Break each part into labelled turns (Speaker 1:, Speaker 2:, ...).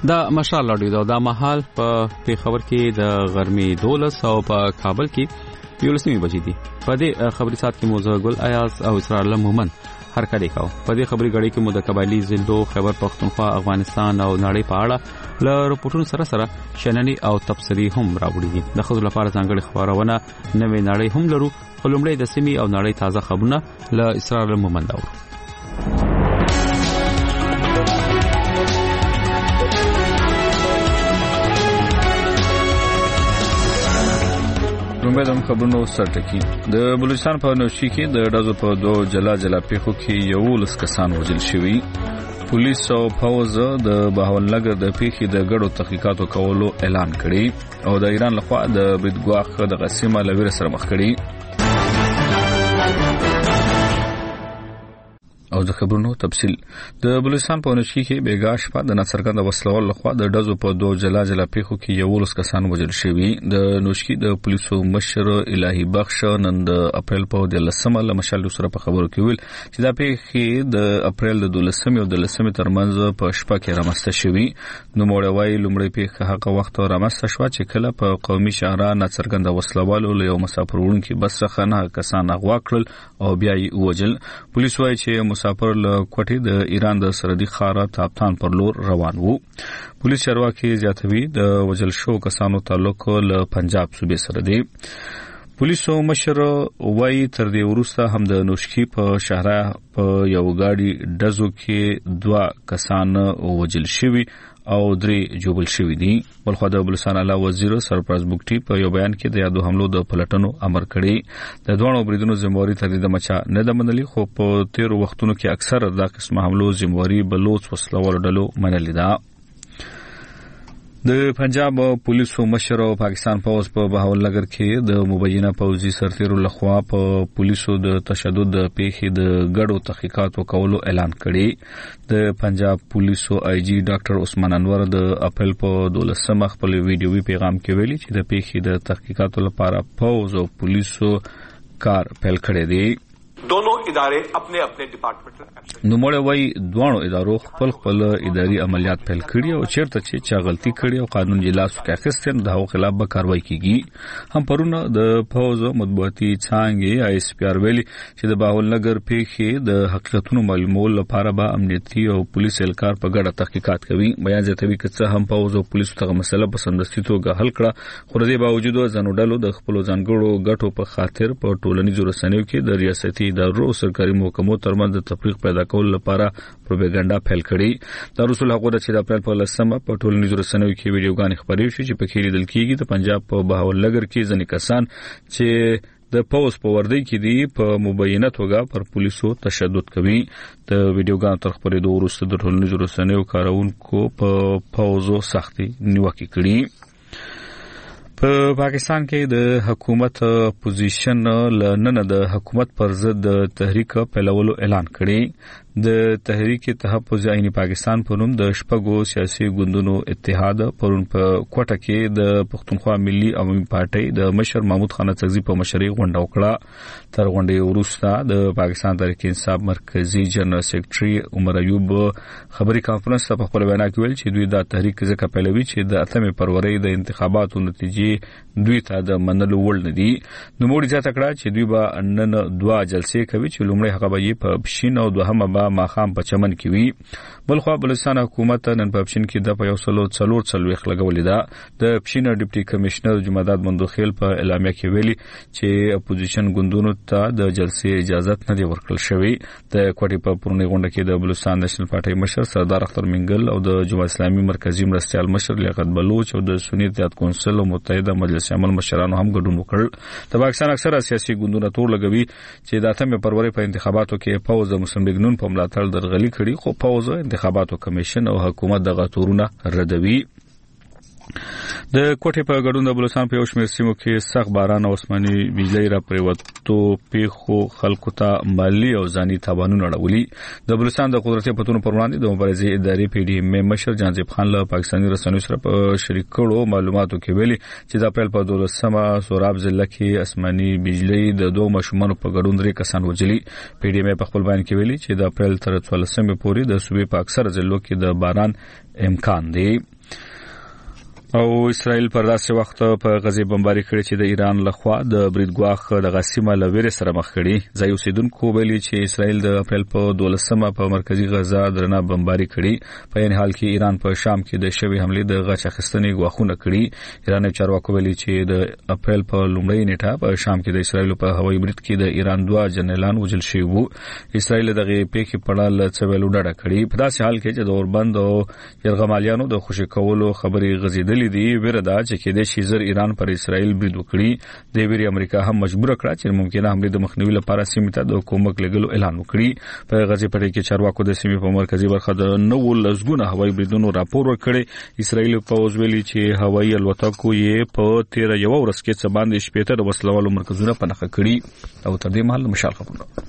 Speaker 1: دا مشال اډیو دا مهال په پیښور کې د غرمې 12 او په کابل کې 11 بجې دي. په دې خبري سات کې موزه ګل ایاز او اسرار الله مومن هر کله کاو. په دې خبري غړي کې مو د قبایلی زندو خیبر پختونخوا افغانستان او نړۍ په اړه له رپورټونو سره شنني او تبصري هم راوړي. د خپل لپاره ځانګړي خبرونه نوې نړۍ هم لرو. خلومړی د سیمې او نړۍ تازه خبرونه له اسرار الله مومن داور.
Speaker 2: رومبدم خبرونو سرټکی د بلوچستان په نوشي کې د ډزو په دوه جلا پیښو کې 11 کسان وژل شوي. پولیس او پوز د بهاولنګر د پیښې د ګډو تحقیقاتو کولو اعلان کړی او د ایران لخوا د بریدګواخ د قسمه لویر سره مخ کړي. او د خبرونو تفصیل د بلوچستان په نوشي کې بیګاش په د نڅرګند وسلوال لخوا د ډزو په دوه جلا پیښو کې 11 کسان وژل شوي. د نوشي د پولیسو مشر الهي بخش نن د اپریل په 12 له مشال سره په خبرو کې ویل چې دا پیښې د اپریل د 12 او د 13 ترمنځ په شپه کې رامسته شوي. نو موړوي لومړی پیښه هغه وخت رامسته شو چې کله په قومي شهرا نڅرګند وسلوال له یو مسافر وړونکي بس څخه نه کسان اغوا کړل او بیا یې وژل. پولیس وايي چې مسافر له کوټې د ایران د سرحدي ښار تابتان پر لور روان وو. پولیس چارواکي زیاتوي د وژل شو کسانو تعلق له پنجاب صوبې سره دی. پولیسو مشر وايي تر دې وروسته هم د نوشکی په شهرا په یو گاډي ډزو کې 2 کسان وژل شوي او 3 جوبل شوي دي. بلخو د بلوچستان اعلی وزیر سرپرست بوکټي په یو بیان کې د یادو حملو د پلټنو امر کړی. د دوه بریدونو ذمہواری تر دې مچا نه د منلي خو په 13 وختونو کې اکثر د قسمه حملو ذمہواری بلوچ وسلوال ډلو منلي ده. د پنجاب پولیسو مشر او پاکستان پوز په بهاولنګر کې د مبینه پوزي سرتیرو لخوا په پولیسو د تشدد پیښې د ګډو تحقیقاتو کولو اعلان کړی. د پنجاب پولیسو آی جی ډاکټر عثمان انور د اپریل په 12 خپل ویډیوي پیغام کې ویلي چې د پیښې د تحقیقاتو لپاره پوز او پولیسو کار پیل کړی دی.
Speaker 3: दोनों इदारे अपने अपने डिपार्टमेंटल
Speaker 2: نو موږ وایي دوه ادارو خپل اداري عملیات پیل کړي او چیرته چې چا غلطي کړي او قانون جلاس وکړي د هغو خلاف به کاروایی کیږي. هم پرونه د فوز مطبوعاتي څانګې آی اس پی آر ویلي چې د بهاولنګر پیښې د حقیقتونو معلومولو لپاره به امنیتي او پولیس اهلکار په ګډه تحقیقات کوي. بیان زیاتوي چې هم فوز او پولیس ته مسله په سمدستي توګه حل کړه خو د دې باوجود ځانو ډلو د خپل ځانګړو ګټو په خاطر په ټولنیزو رسنیو کې د ریاستي ادارو سرکاري محکمو ترمنځ د تفریق پیدا کولو لپاره پروپاګاندا پیل کړي. د رسول حقوق چې د اپریل په 10 په ټولنیزو رسنیو کې ویډیوګانې خبرې شوې چې په کې لیدل کېږي د پنجاب په بهاولنګر کې ځینې کسان چې د پوز په وردی کې دی په مبینه توګه پر پولیسو تشدد کوي. د ویډیوګانو تر خبرېدو وروسته د ټولنیزو رسنیو کارونکو په پوزو سختي نیوکه کړې. په پاکستان کې د حکومت اپوزیشن لنن د حکومت پر ضد تحریک پیلولو اعلان کړی. د تحریک تحفظ عین پاکستان په نوم د شپږو سیاسي ګوندونو اتحاد پرون په کوټه کې د پښتونخوا ملي عوامي پارټي د مشر محمود خان اڅکزي په مشرۍ غونډه وکړه. تر غونډې وروسته د پاکستان تحریک انصاف مرکزی جنرال سیکریټري عمر ایوب خبري کانفرنس په خپل وینا کې ویل چې دوی د تحریک ځکه پیلوي چې د 8 فروری د انتخاباتو نتیجې دوی ته د منلو وړ نه دي. نو موږ ځا تکړه چې دوی به نن 2 جلسې کوي چې لومړی هغه به په بشین او دوهمه ماخام په چمن کې وي. بلخو بلوچستان حکومت نن په بشین کې د 144 لګولې ده. د بشین ډیپټي کمشنر جمعداد مندوخیل په اعلامیه کې ویلي چې اپوزیشن ګوندونو ته د جلسې اجازه نه دی ورکړل شوی. د کوټې په پرونی غونډه کې د بلوچستان نېشنل پارټي مشر سردار اختر منګل او د جماعت اسلامي مرکزی مرستيال مشر لیاقت بلوچ او د سنی اتحاد کونسل او متحده مجلس عمل مشرانو هم ګډون وکړ. د پاکستان اکثره سیاسي ګوندونه تور لګوي چې د 8 فروری په انتخاباتو کې فوز مسلم لیگ نون په ملاتړ درغلي کړي خو فوز انتخاباتو کمیشن او حکومت دغه تورونه ردوي. د کوټې په ګډون د بلوچستان په یو شمېر سیمو کې سخت باران او اسماني بجلی را پریوتو پیښو خلکو ته مالی او ځاني تاوانونه اړولي. د بلوچستان د قدرتي پتونو پر وړاندې د مبارزې ادارې پی ډي ایم مشر جانزیب خان له پاکستاني رسنیو سره په شریک کړو معلوماتو کې ویلي چې د اپریل په 12 سوراب ضلع کې اسماني بجلی د 2 ماشومانو په ګډون 3 کسان وژلي. پی ډي ایم په خپل بیان کې ویلي چې د اپریل تر 14 پورې د صوبې په اکثره ضلعو کې د باران امکان دی. او اسرائیل پر داسې وخت په غزه بمباري کړې چې د ایران لخوا د بریدګواخ د غسیمه لویره سره مخ کړي ځای اوسیدونکو ویلي چې اسرائیل د اپریل په 12مه په مرکزی غزه درنه بمباري کړي په این حال کې ایران په شام کې د شوی حمله د غچ اخیستنې غواخونه کړي ایران چارواکو ویلي چې د اپریل په لومړۍ نیټه په شام کې د اسرائیل په هوایي برید کې د ایران دوه جنرالان وژل شوي وو اسرائیل دغه پیښې په اړه څه ویلو ډډه کړي په داسې حال کې چې د اوربند او یرغمالیانو د خوشی کولو خبري غزیدلې دي وردا چې کې د شیزر ایران پر اسرائیل برید وکړي د ویری امریکا هم مجبور کړه چې ممکنه حمله د مخنیوي لپاره سیمه ته د کومک لګلو اعلان وکړي په غزه پټي کې چارواکو د سیمې په مرکزی برخه د نو لزګونه هوایي بریدونو راپور ورکړي اسرائیل پوز ویلي چې هوایي الوتکو یې په 13 یو ورځ کې څه باندې شپېته د وسلوالو مرکزونه پنهخه کړي او تر دې مهال مشال خبرونه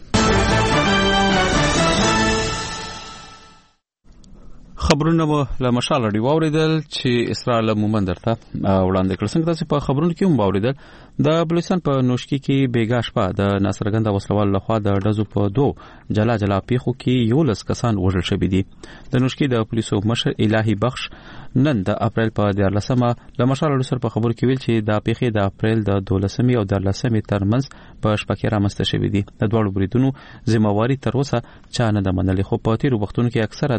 Speaker 1: خبرونه له مشال اړي واوریدل چې اسرائیل مومن درته وړاندې کړ څنګه تاسو په خبرونو کې هم واوریدل د بلوچستان په نوشکی کې بیګا شپه د ناصرګند وسلوال لخوا د ډزو په 2 جلا جلا پیښو کې 11 کسان وژل شوي دي د نوشکی د پولیسو مشر الهي بخش نن د اپریل په 14مه له مشال اړو سره په خبر کې ویل چې د پیښې د اپریل د 12مې او 14مې ترمنځ په شپه کې رامنځته شوي دي د دوړو بریدونو ذمہواری تر اوسه چا نه د منلې خو په تیرو وختونو کې اکثره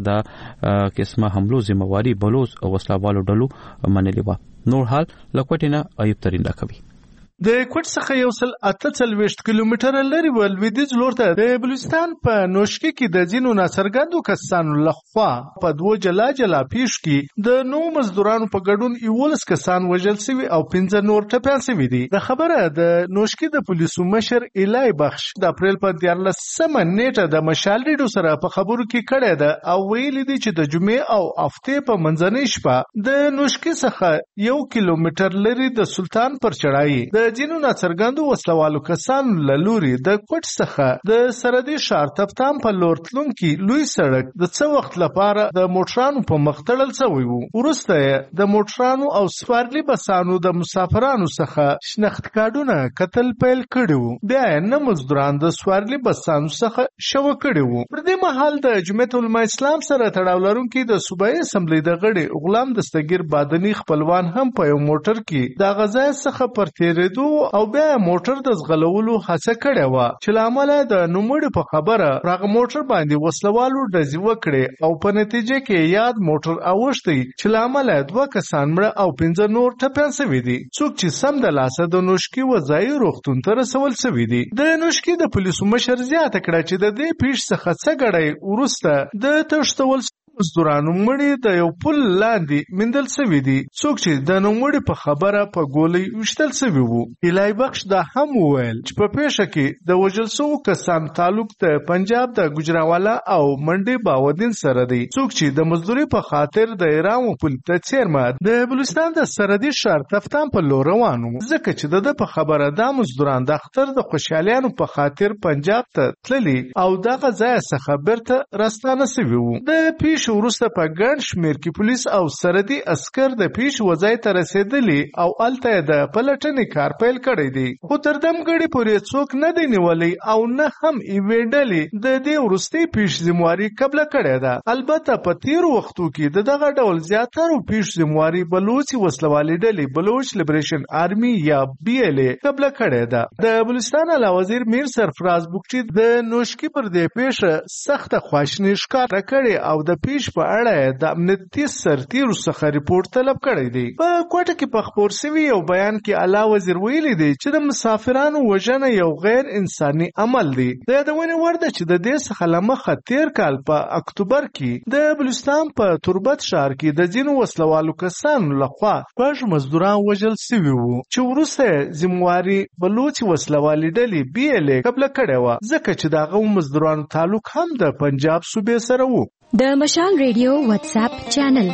Speaker 1: د قسمه حملو ذمہواری بلوز او وسلوالو ډلو منلې و نور حال لکوټینا ایوب ترين راکوي
Speaker 4: د کوټ څخه یو سل 48 کیلومتره لري ولویدیز لور ته د بلوچستان په نوشکی کې د ځینو ناصرګندو کسانو لخوا په 2 جلا جلا پیښ کې د نو مزدورانو په ګډون 11 کسان وژل شوي او 15 نور ټپيان شوي دي د خبره د نوشکی د پولیسو مشر الهي بخش د اپریل په 14مه نیټه د مشال ریډو سره په خبرو کې کړه ده او ویل دي چې د جمعې او هفته په منځنۍ شپه د نوشکی څخه 1 کیلومتر لري د سلطان پر چړای د ځینو ناڅرګندو وسلوالو کسانو له لوري د کوټ څخه د سرحدي ښار تفتان په لور تلونکي لوی سړک د څه وخت لپاره د موټرانو په مخ تړل شوی وو وروسته د موټرانو او سپارلي بسانو د مسافرانو څخه شناخت کارتونه کتل پیل کړو بیا نه مزدوران د سپارلي بسانو څخه شو کړو پر دې مهال د جمعیت العلماء اسلام سره تړاو لرونکي د صوبایي اسمبلی د غړي غلام دستگیر بادنی خپلوان هم په یو موټر کې د غزا څخه پر تیرېدو او بیا موټر د زغلولو هڅه کړې و چې لامل د نوموړي په خبره راغ موټر باندې وسلوالو ډزې وکړي او په نتیجه کې یاد موټر اوښتي چې لامل 2 کسان مړه او 15 نور ټپيان شوي دي څوک چې سم د لاسه د نوشکی وځای روغتون ته رسول شوي دي د نوشکی د پولیسو مشر زیاته کړه چې د دې پیښ څخه څه غړی ورسته د تشتول مزدورانو مړي د یو پل لاندې مندل شوي دي څوک چې د نوموړي په خبره په ګولۍ وشتل شوي وو الهي بخش دا هم وویل چې په پیښه کې د وژل شوو کسانو تعلق د پنجاب د ګجراوالا او منډي باودین سره دی څوک چې د مزدوري په خاطر د ایران پل ته چیرمه د بلوچستان د سرحدي ښار تفتان په لور روانو ځکه چې د په خبره د مزدوران د اختر د خوشحالیانو په خاطر پنجاب ته تللي او دغه ځای څخه بیرته راستانه شوي وو د پیښ وروسته په ګڼ شمېر کې پولیس او سرحدي عسكر د پیښ وځای ته رسیدلي او الته د پلټنې کار پیل کړی دی خو تر دمګړي پورې څوک نه دی نیولی او نه هم ایویډلې د دې وروستي پیښ ذمہواری قبل کړی ده البته په تیر وختو کې دغه ډول زیاتره پیښ ذمہواری بلوچي وسلوالي ډلې بلوچ لیبریشن آرمي یا BLA قبل کړی ده د بلوچستان اعلی وزیر میر سرفراز بوکچي د نوشکی پر دې پیښه سخت خواشنی ښکار کړي او د پیښ په اړه د امنیتي سرتیرو څخه ریپورت طلب کړی دی په کوټه کې په خبر شوی یو بیان کې اعلی وزیر ویلي دی چې د مسافرانو وژنه یو غیر انساني عمل دی د یادونه ورده چې د دې څخه لمخه تیر کال په اکتوبر کې د بلوچستان په تربت ښار کې د ځینو وسلوالو کسانو لخوا پښ مزدوران وژل شوي وو چې وروسته ذمہواری بلوچ وسلوالي ډلې BLA قبل کړی و ځکه چې دغه مزدورانو تعلق هم د پنجاب صوبې سره وو
Speaker 5: د مشال ریډیو واتس اپ چینل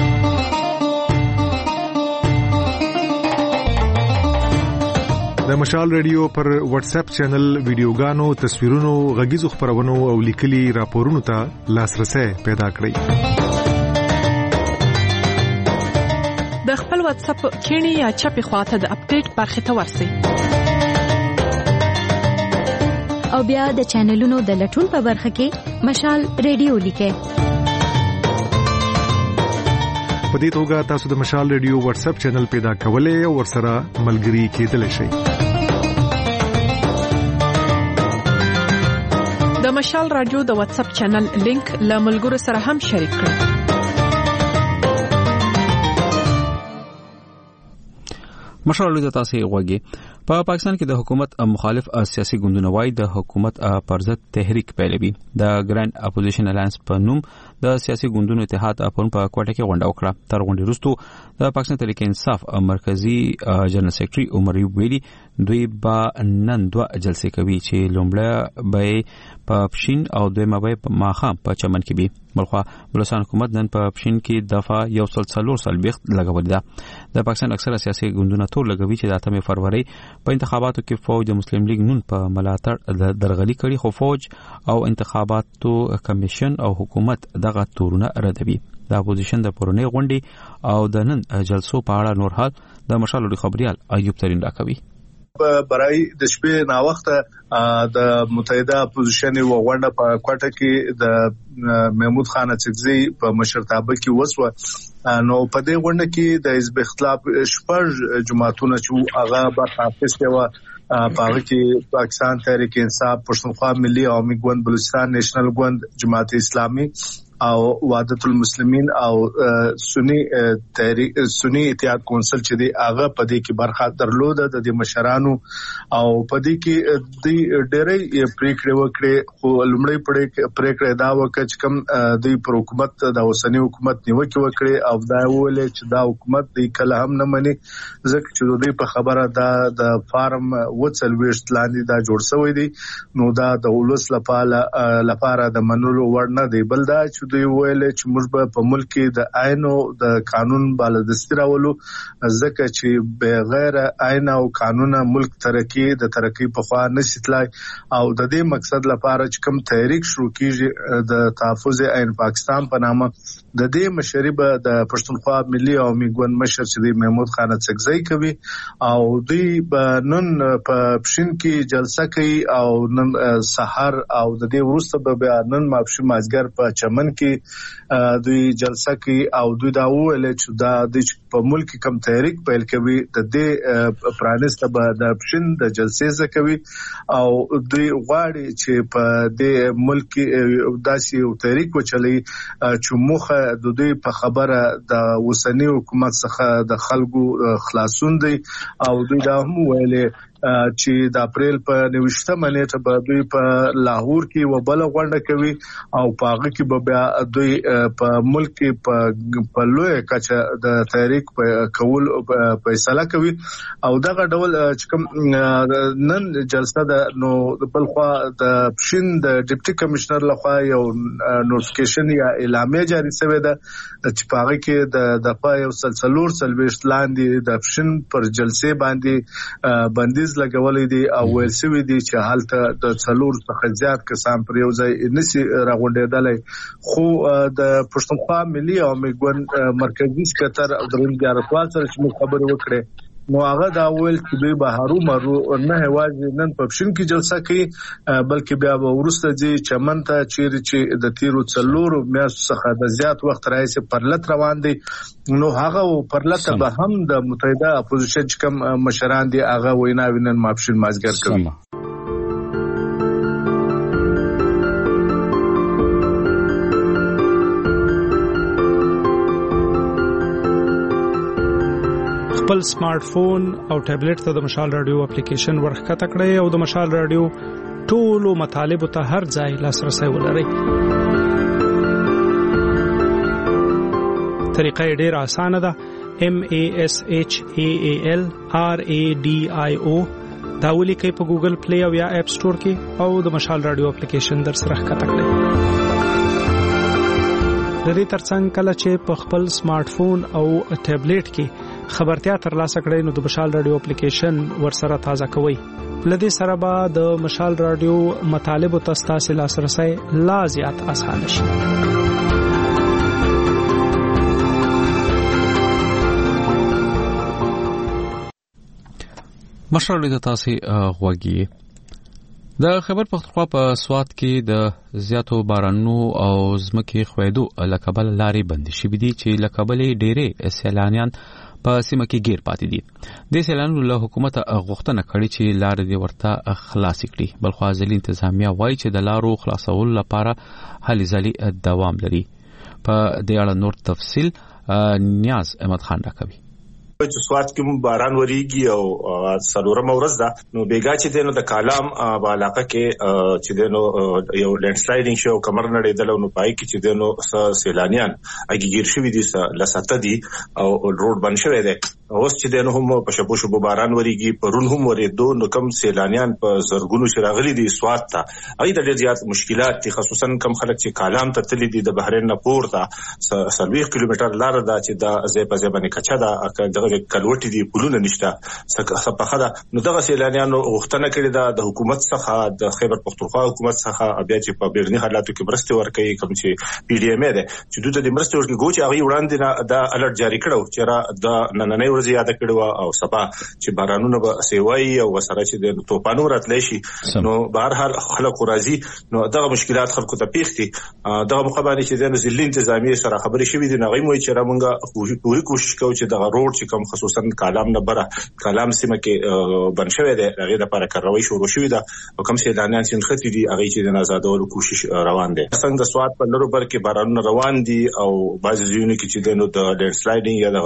Speaker 6: د مشال ریډیو پر واتس اپ چینل ویډیوګانو تصویرونو غږیزو خبرونو او لیکلي راپورونو ته لاسرسي پیدا کړئ
Speaker 7: د خپل واتس اپ کینی یا چپی خواته د اپډیټ برخه ته ورسئ
Speaker 5: او بیا د چینلونو د لټون په برخه کې مشال ریډیو لیکه
Speaker 6: په دې توګه تاسو د مشال ریډیو واتس اپ چینل پیدا کولای او ورسره ملګري کېدلی شئ.
Speaker 7: د مشال رادیو د واتس اپ چینل لینک له ملګرو سره هم شریک کړئ.
Speaker 1: مشال د تاسو غوږی په پاکستان کې د حکومت مخالف سیاسي ګوندونه وایي د حکومت پر ضد تحریک پیلوي. د ګراند اپوزیشن الاینس په نوم د سیاسي ګوندونو اتحاد په کوټه کې غونډه وکړه. تر غونډې وروسته د پاکستان تحریک انصاف مرکزی جنرال سیکریټري عمر ایوب ویلي دوی به نن 2 جلسې کوي چې لومړی به په پښین او دویمه به په ماخام په چمن کې وي. بلخوا بلوچستان حکومت نن په پښین کې دفعه 144 لګولې ده. د پاکستان اکثره سیاسي ګوندونه تور لګوي چې د 8 فروری په انتخاباتو کې فوج د مسلم لیگ نون په ملاتړ درغلي کړي، خو فوج او انتخاباتو کمیشن او حکومت دغه تورونه ردوي. د اپوزیشن د پرونی غونډې او د نن جلسو په اړه نور حال د مشال خبريال ایوب ترين راکوي.
Speaker 4: برای د شپې نا وخت د متحده اپوزیشن و غونډه په کوټه کې د محمود خان اڅکزي په مشرتابه کې وسوه. نو په دې غونډه کې د حزب اختلاف شپږ جماعتونه چې هغه برخاست و پاره کې پاکستان تحریک انصاف، پښتونخوا ملي عوامي ګوند، بلوچستان نیشنل ګوند، جماعت اسلامي او وحدت المسلمین او سنی اتحاد کونسل چې دی هغه په دې کې برخه درلوده. د دې مشرانو او په دې کې د ډېرې پریکړې وکړې، خو لومړی پریکړه دا وکړه چې کوم د حکومت د اوسنی حکومت نیوکه وکړي او دا ویل چې دا حکومت د کله هم نه مني ځکه چې دوی په خبره د فارم وڅلويشت لاندې دا جوړ شوی دی. نو دا د ولس لپاره د منلو وړ نه دی، بل دا چې دوی ویل چې موږ په ملک کې د آئین او د قانون بالادستي راولو ځکه چې بغیر آئین او قانون ملک د ترقی په خوا نشي تلای. او د دې مقصد لپاره چې کوم تحریک شروع کیږي د تحفظ آئین پاکستان په نامه د دې مشربه د پښتونخوا ملي عوامي ګوند مشر چې محمود خان اڅکزي کوي او دوی نن په پښین کې جلسه کوي او نن سحر او د دې وروسته به نن ماپښین مازګر په چمن کې دوی جلسه کوي او دوی دا ویل چې دا د په ملک کم تحریک پیل کوي د دې پرانست به د پښین د جلسې زکوي او دوی غواړي چې په دې ملک داسې یو تحریک وچلي چې مخه د دوی په خبره د وسنی حکومت څخه د خلکو خلاصون دی او دوی دا هم ویلي چې د اپریل په 29 نیټه به دوی په لاهور کې وبله غونډه کوي او په هغه کې به دوی په ملک کې په لوی کچه د تحریک کول فیصله کوي او دغه ډول چې کوم نن جلسه د نو بلخوا د پښین د ډیپټي کمشنر لخوا یو نوټیفیکیشن یا اعلامیه جاری شوې ده چې په هغه کې د یو سلسلور سلويشت لاندې د پښین پر جلسې باندې بندیز لګولې دي او ویل سوي دي چې حالته د څلور څخه زیات کسان پر یو ځای نشي راغونډېدلای. خو د پښتونخوا ملي عوامي ګوند مرکزی سکتر عبدالرحیم جارسوال سره چې خبرې وکړې نو هغه دا ویل چې دوی به هرومرو نه هواځي نن په پښین کې جلسه کوي بلکې بیا به ورسته دي چمن ته چې د تیرو څلور میاشتو څخه د زیات وخت راځي پرلط روان دي. نو هغه پرلط به هم د متحده اپوزیشن کوم مشران دي هغه وینا وینن ماپښین مازګر کوي.
Speaker 8: خپل سمارټ فون او ټابلیټ ته د مشال رادیو اپلیکیشن ورخکته کړئ او د مشال رادیو ټولو مطالب ته هر ځای لاسرسي ولرئ. طریقه ډېر اسانه ده. MASHAALRADIO دا ولیکئ په ګوګل پلی او یا اپ سٹور کې او د مشال رادیو اپلیکیشن در سره ښکته کړئ. د دې ترڅنګ کله چې په خپل سمارټ فون او ټابلیټ کې خبرتیا ترلاسه کړئ نو د مشال رادیو اپلیکیشن ورسره تازه کوئ. لدې سره به د مشال رادیو مطالب او تاسو لاسرسي لا زیات اسانه شي.
Speaker 1: مشال رادیو تاسو غوږی د خیبر پختونخوا په سوات کې د زیاتو بارانونو او ځمکې ښویدو له کبله لارې بندې شوې دي چې له کبله ډېرې سیلانیان په سیمه کې ګیر پاتې دي. د سیلانیانو له حکومت غوښتنه کړې چې لارې دې ورته خلاصې کړي. بلخو ځلې انتظامیه وایي چې د لارو خلاصولو لپاره هلې ځلې دوام لري. په دې اړه نور تفصیل نیاز احمد خان راکوي.
Speaker 9: چې سوات کې باران وریږي او څلورمه ورځ ده نو بیګا چې دینو د کالام په علاقه کې چې دینو یو لینډ سلایډینګ شو کمر نړیدل نو پای کې چې دینو سیلانیان اګیر شوی دي لسته دي او روډ بند شوی دی. اوس چې دینو هم په شپو شپو باران وریږي پرون هم ورېدو نو کم سیلانیان په زرګونو شراغلي دي سوات ته. اې د ډېر زیات مشکلات دي خصوصا کم خلک چې کالام ته تللی دي د بحرین نه پورته 30 کیلومتر لار ده چې د زیپه زیبنه کچا ده کلوټي دي پلونه نشته څه په خدا. نو دغه سیلانیانو غوښتنه کړې ده د حکومت څخه د خیبر پختونخوا حکومت څخه بیا چې په بیرني حالاتو کې مرسته ورکړي کوم چې پی ډی ام ده چې دوی ته د مرسته ورکړي ګوچ هغه وړاندې د الرټ جاری کړو چې را د نننۍ ورځ یاد کړو او سبا چې بارانونه به سیوای او وسره چې د توپانو راتلی شي نو بهر حال خلک راضي. نو دغه مشکلات خلکو ته پیښتي دغه مخابري چې د ځلې انتظامیه سره خبرې شوې دي نغې موي چې موږ پوری کوشش کوو چې دغه روډ چې کوم خصوصا کالام نه بره کالام سیمه کې بن شوی دی هغه د لپاره کاروي شروع شوې ده او کوم سیلانیان چې ختی دي هغه چې د آزادولو کوشش روان دي. څنګه سواد په لرو بر کې بارانونه روان دي او بعض ځینو کې چې د لینډ سلایډینګ یا د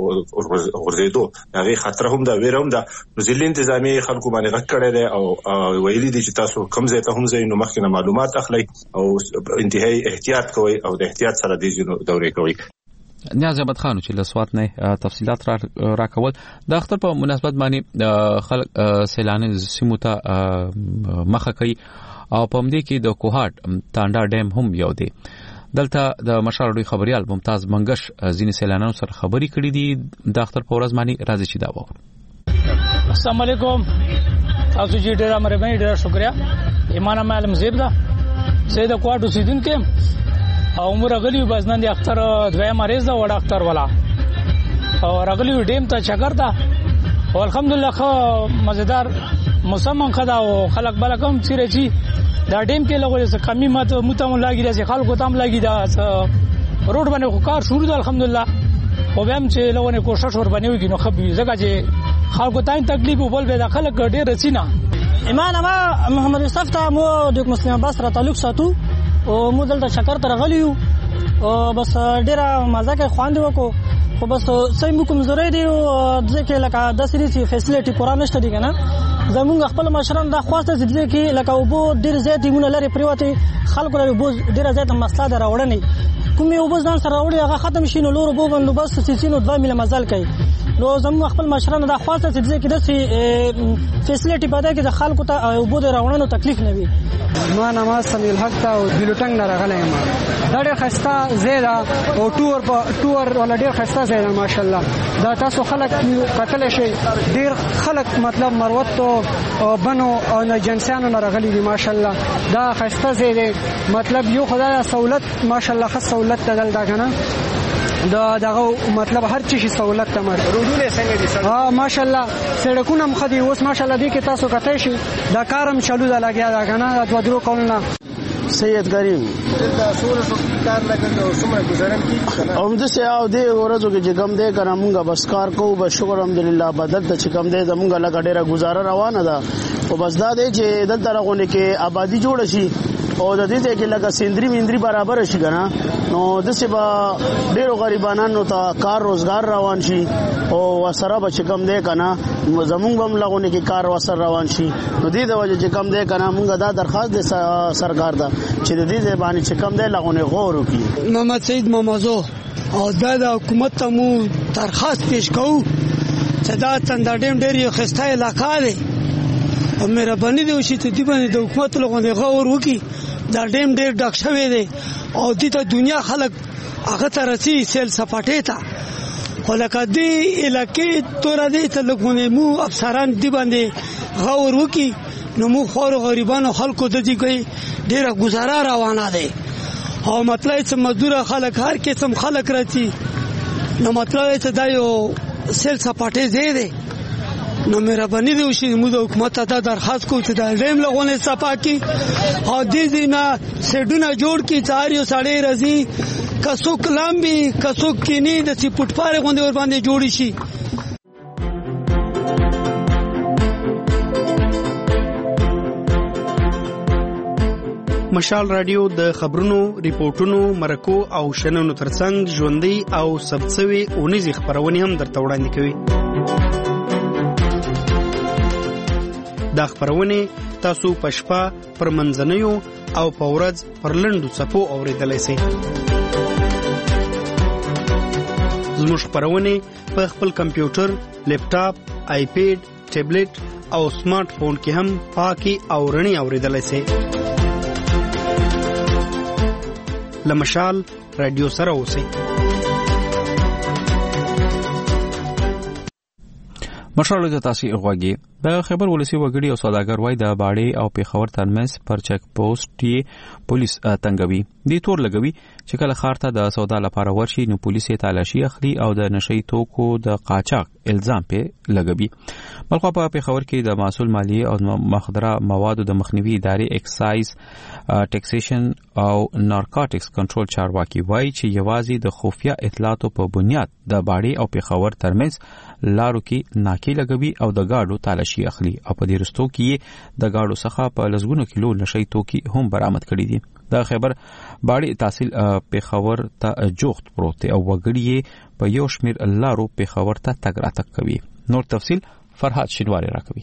Speaker 9: غر غورځېدو هغه خطر هم دا ویره هم دا ځلې انتظامیه خلکو باندې غږ کړی دی او ویلي دي چې تاسو کوم ځای ته هم ځئ نو مخکې معلومات اخلي او انتهایی احتیاط کوئ او د احتیاط سره د دورې کوئ.
Speaker 1: نیاز احمد خان چې له سوات نه تفصيلات راکول د اختر په مناسبت باندې خلک سیلاني سیمو ته مخه کوي او په همدې کې د کوهاټ تانډا ډیم هم یو دی. دلته د مشال ډوی خبريال ممتاز منګش ځینې سیلانیانو سره خبري کړې دي د اختر په ورځ باندې راځي چې دا وو.
Speaker 10: السلام علیکم تاسو چې ډیر مهرباني ډیر شکریا. ایمان معلم زیب دا سید کوهاټ اوسیدونکو او عمر غلی بزنن د اختر دوی مریض دا وړ اختر والا او رغلی ډیم ته چکر دا او الحمدلله خو مزیدار موسم خدا او خلق بلکم چیرې چی دا ډیم کې لګولې څه کمی ماته متم لاګی راځي خلکو تام لاګی دا روډ باندې خو کار شروع ده الحمدلله او هم چې لونه کوشش ور باندې وګینو خو ځکه چې خلکو ته تکلیف وبول به د خلک ډېر رسینا.
Speaker 11: ایمان ما محمد یوسف ته مو د مسلم عباس سره تعلق ساتو او مو دلته شکر تر غلیو او بس ډیره مزه کې خواندې وکړو خو بس سمې کوم زوري دی او ځکه لکه د سری فیسیلیټي پورا نشته دي کنه زمونږ خپل مشران دا خواسته چې کې لکه وبو ډیر زیات دیونه لري پریوته خلکو لري بوز ډیر زیات مسله دراوړنی کومې وبو ځان سره راوړي هغه ختم شي نو لور وبو باندې بس سيسينو 2 میله مزل کوي. نو زموږ خپل مشران دا خواسته چې کې د فیسیلیټي پیدا کې د خلکو ته وبو دراوړنو تکلیف نه وي.
Speaker 12: ما نماز سمیل حق ته او بلوټنګ نه راغلی ما دا ډېر خسته زیاده او ټور ولا ډېر خسته زیاده ماشاءالله دا تاسو خلک قتل شي ډېر خلک مطلب مروت او بنو او جنسانو نه راغلي دي ماشاءالله دا خسته زیاده مطلب یو خدای سہولت ماشاءالله خاص سہولت تدل دا کنه دغه مطلب هر چی شي سہولت ته مر روډونه څنګه دي ها ماشاءالله سړکونه مخدي اوس ماشاءالله دي کې تاسو کته شي دا کارم چالو دا لګیا دا کنه د درو کولنا
Speaker 13: سید کریم
Speaker 14: دا سور کار لګنده او سمره گزارم کی
Speaker 13: هم د سه او د ورځو کې جګم دې کنه مونږه بس کار کوو بس شکر الحمدلله بدل ته چکم دې زمونږه لګ ډیره گزاره روانه ده او بس دا دې چې دلته راغونه کې آبادی جوړ شي او د دې کې لکه سندري ویندري برابر شي کنه نو د سبا ډیرو غریبانو ته کار روزګار روان شي او وسره به کم دی کنه زمونږ هم لغونه کې کار وسره روان شي نو دې د وجه چې کم دی کنه مونږ دا درخواست د سرکار ته چې د دې باندې چې کم دی لغونه غور وکړي.
Speaker 12: محمد سید مامازو او د حکومت ته مو درخواست پیش کوو چې دا تندا ډیم ډیر خسته علاقہ دی او مهرباني دی چې ته دې باندې د حکومت لغونه غور وکړي. دا ډیم ډیر ډک شوی دی او د دنیا خلک هغه ته رسي سیل سپاټې ته ولکه دې علاقې تور دې ته لګونه مو افسران دی باندې غور وکي نو مو خور غریبانو خلکو د دې کوي ډیره گزاره روانه ده او مطلب چې مزدور خلک هر قسم خلک راځي نو مطلب چې دا یو سیل سپاټې دی نو مهرباني دی وشي موږ حکومت ته درخواست کوو چې دا ډیم لغونه صفا کی او دې نه سډونه جوړ کی چاریو ساړې رزي کسو کلامبي کسو کینی د سی پټپاره غونډه ور باندې جوړی شي.
Speaker 15: مشال رادیو د خبرونو، ریپورتونو، مرکو او شننو ترڅنګ ژوندۍ او ثبتسوي اونیزي خبرونه هم درته وړاندې کوي. دا خبرونه تاسو په شپه پر منځنیو او په ورځ پر لنډو څپو اوریدلای شئ. زموږ خبرونه په خپل کمپیوټر، لیپټاپ، آیپیډ، ټابلیټ او سمارټ فون کې هم پاکي او رڼي اوریدلای شئ. لمشال رادیو سره اوسئ.
Speaker 1: مشال د تاسو غوږی د خبر ولسی وګړي او سوداګر وای د باړې او پیښور ترمنځ پر چک پوسټ یې پولیس تنګوي دي تور لګوي چې کله خارته د سودا لپاره ورشي نو پولیس یې تلاشي اخلي او د نشئی توکو د قاچاق الزام په لګوي. بلخو په پیښور کې د مسول مالیه او مخدره موادو د مخنیوي ادارې اکسایز ټیکسیشن او نارکوټکس کنټرول چارواکي وای چې یوازې د خفیه اطلاعاتو په بنیاد د باړې او پیښور ترمنځ لارو کې ناکي لګوي او د گاډو تلاشي اخلي او په دې رستو کې د گاډو څخه په لزګونو کیلو نشئی توکي هم برآمد کړي دي. دا خبر باړې تحصیل پیښور ته جوخت پروت او وګړي په یو شمیر لارو پیښور ته تګ راتګ کوي. نور تفصیل فرحات شینواری راکوي.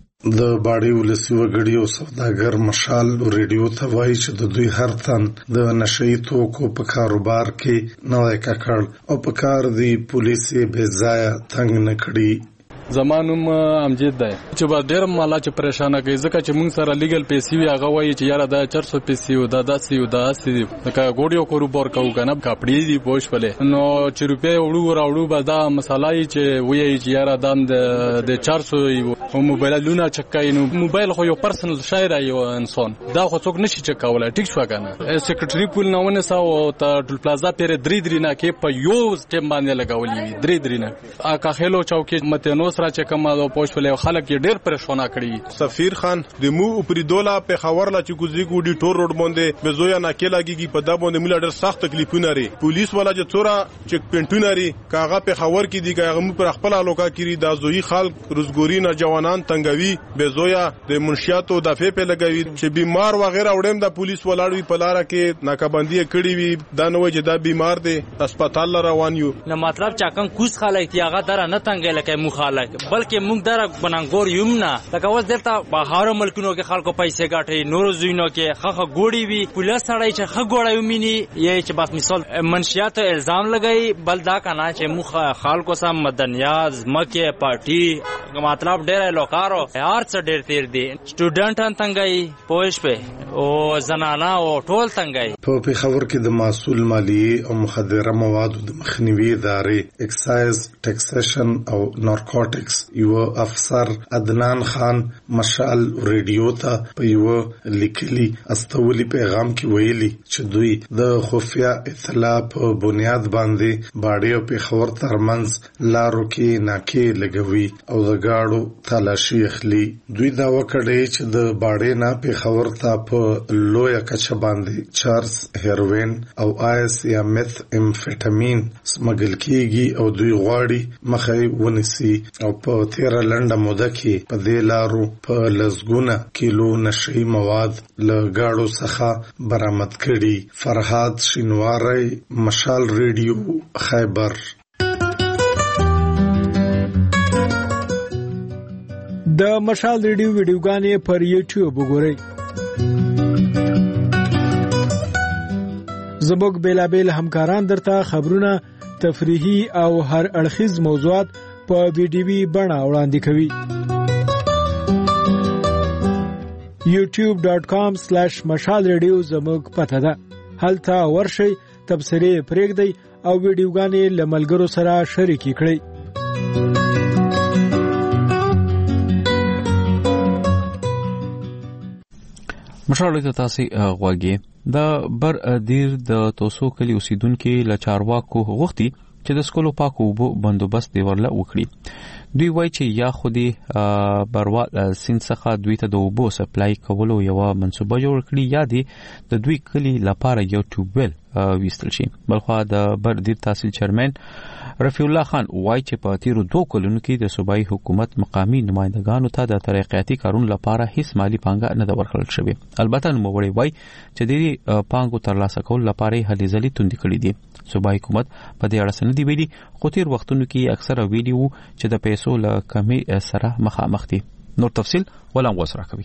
Speaker 16: د باړې ولسی وګړي او سوداګر مشال ریډیو ته وایي چې د دوی هر تن د نشئی توکو په کاروبار کې نوې ککړ او په کار دی پولیس به ځای تنگ نه کړي.
Speaker 17: زمانوم امجد دی چې با ډېر مالا چې پریشان کوي ځکه چې موږ سره لیګل پیسې وی هغه وایي چې یاره دا 400 پیسې او دا 10 او دا 80 لکه ګوډیو کاروبار کوو کنه کپړې دی پوښ پله نو چې روپې وړو به دا مسالای چې وایي چې یاره دام د 400 او موبایل لونه چکای نو موبایل خو یو پرسنل شایر یو انسان دا خو څوک نشي چکولای ټیک شو کنه سیکریټری پول نه ونه ساو ته ټول پلازا پیر درې نه کې په یو سټیم باندې لګولې درې نه اکا خلو چوکي متنو سره چې کومه د پوښتنه خلک ډېر پریشان کړي.
Speaker 18: سفیر خان د مو پری دوله په خبر لا چې کوزي ګوډي ټور روډ باندې بزویا ناکې لاګيږي په دا باندې مل ډېر سخت تکلیفونه لري. پولیس والا چې څورا چک پینټونه لري کاغه په خبر کې دی کاغه مو پر خپل الوکا کړي د زوی خلک روزګوري نه جوانان تنګوي بزویا د منشیاتو دافع په لګوي چې بیمار وغیرہ وړم د پولیس ولاړوي په لار کې ناکابندي کړي وي دا نو چې دا بیمار دی هسپتال روان یو
Speaker 19: نه مطلب چا کم کوس خلک یاغه در نه تنګل کې مو خلک بلکې موږ در بننګور یم نه لکه اوس دلته بهارو ملکونو کې خلکو پیسې ګټي نورو زوینو کې خخه ګوډي وي پولیس سړی چې خه ګوډي ومني یی چې بس مثال منشیات الزام لګي بل دا کنه چې موږ خلکو سم مدنیاز مکه پارټي مطلب ډېر لوکارو هر څه ډېر تیر دي سټوډنټان تنګي پوښ په او زنانا او ټول تنګي.
Speaker 16: په پیښور کې د مسول مالیه او مخدره موادو د مخنیوي ادارې اکسایز ټیکسیشن او نارکوټکس یو افسر عدنان خان مشال ریډیو ته په یو لیکلي استولي پیغام کې ویلي چې دوی د خفیه اطلاع په بنیاد باندې باړې او پیښور ترمنځ لارو کې ناکې لګوي او د گاډو تلاشي اخلي. دوی دا وکړي چې د باړې نه پیښور ته په لویه کچه باندې چارس هیروین او آیس یا میث امفیټامین سمګل کیږي او دوی غواړي مخې ونیسي او په تیر لنډه موده کې په دې لارو په لزګونه کیلو نشئی مواد له گاډو څخه برآمد کړي. فرحات شینواری مشال ریډیو خیبر.
Speaker 8: د مشال ریډیو ویډیوګانې پر یوټیوب وګورئ. زموږ بیلابیل همکاران درته خبرونه، تفریحي او هر اړخیز موضوعات په ویډیوي بڼه وړاندې کوي. youtube.com/mashalradio زموږ پته ده. هلته ورشئ، تبصرې پرېږدئ او ویډیوګانې له ملګرو سره شریکې کړئ.
Speaker 1: مشال ته تاسو غوږی د بر دیر د توسو کلی اوسیدونکو له چارواکو غوښتي چې د سکولو پاکو اوبو بندوبست دی ورله وکړي. دوی وایي چې یا خودي بروال سین څخه دوی ته د اوبو سپلای کولو یو منصوبه جوړ کړي یا د دوی کلی لپاره یو ټیوبویل ویستل شي. بلخوا د بردیر تحصیل چیرمن رفیع الله خان وایي چې په تیرو 2 کلونو کې د صوبایي حکومت مقامی نمائندګانو ته د ترقیاتي کارونو لپاره هیڅ مالی پانګه نه ده ورکړل شوې. البته نوموړی وایي چې د پانګو ترلاسه کولو لپاره هلې ځلې توندې کړې دي. صوبایي حکومت په دې اړه څه نه دی ویلي، خو تیر وختونو کې اکثره ویلي وو چې د پیسو له کمې سره مخامخ دي. نور تفصیل ولهم غوسره کوي.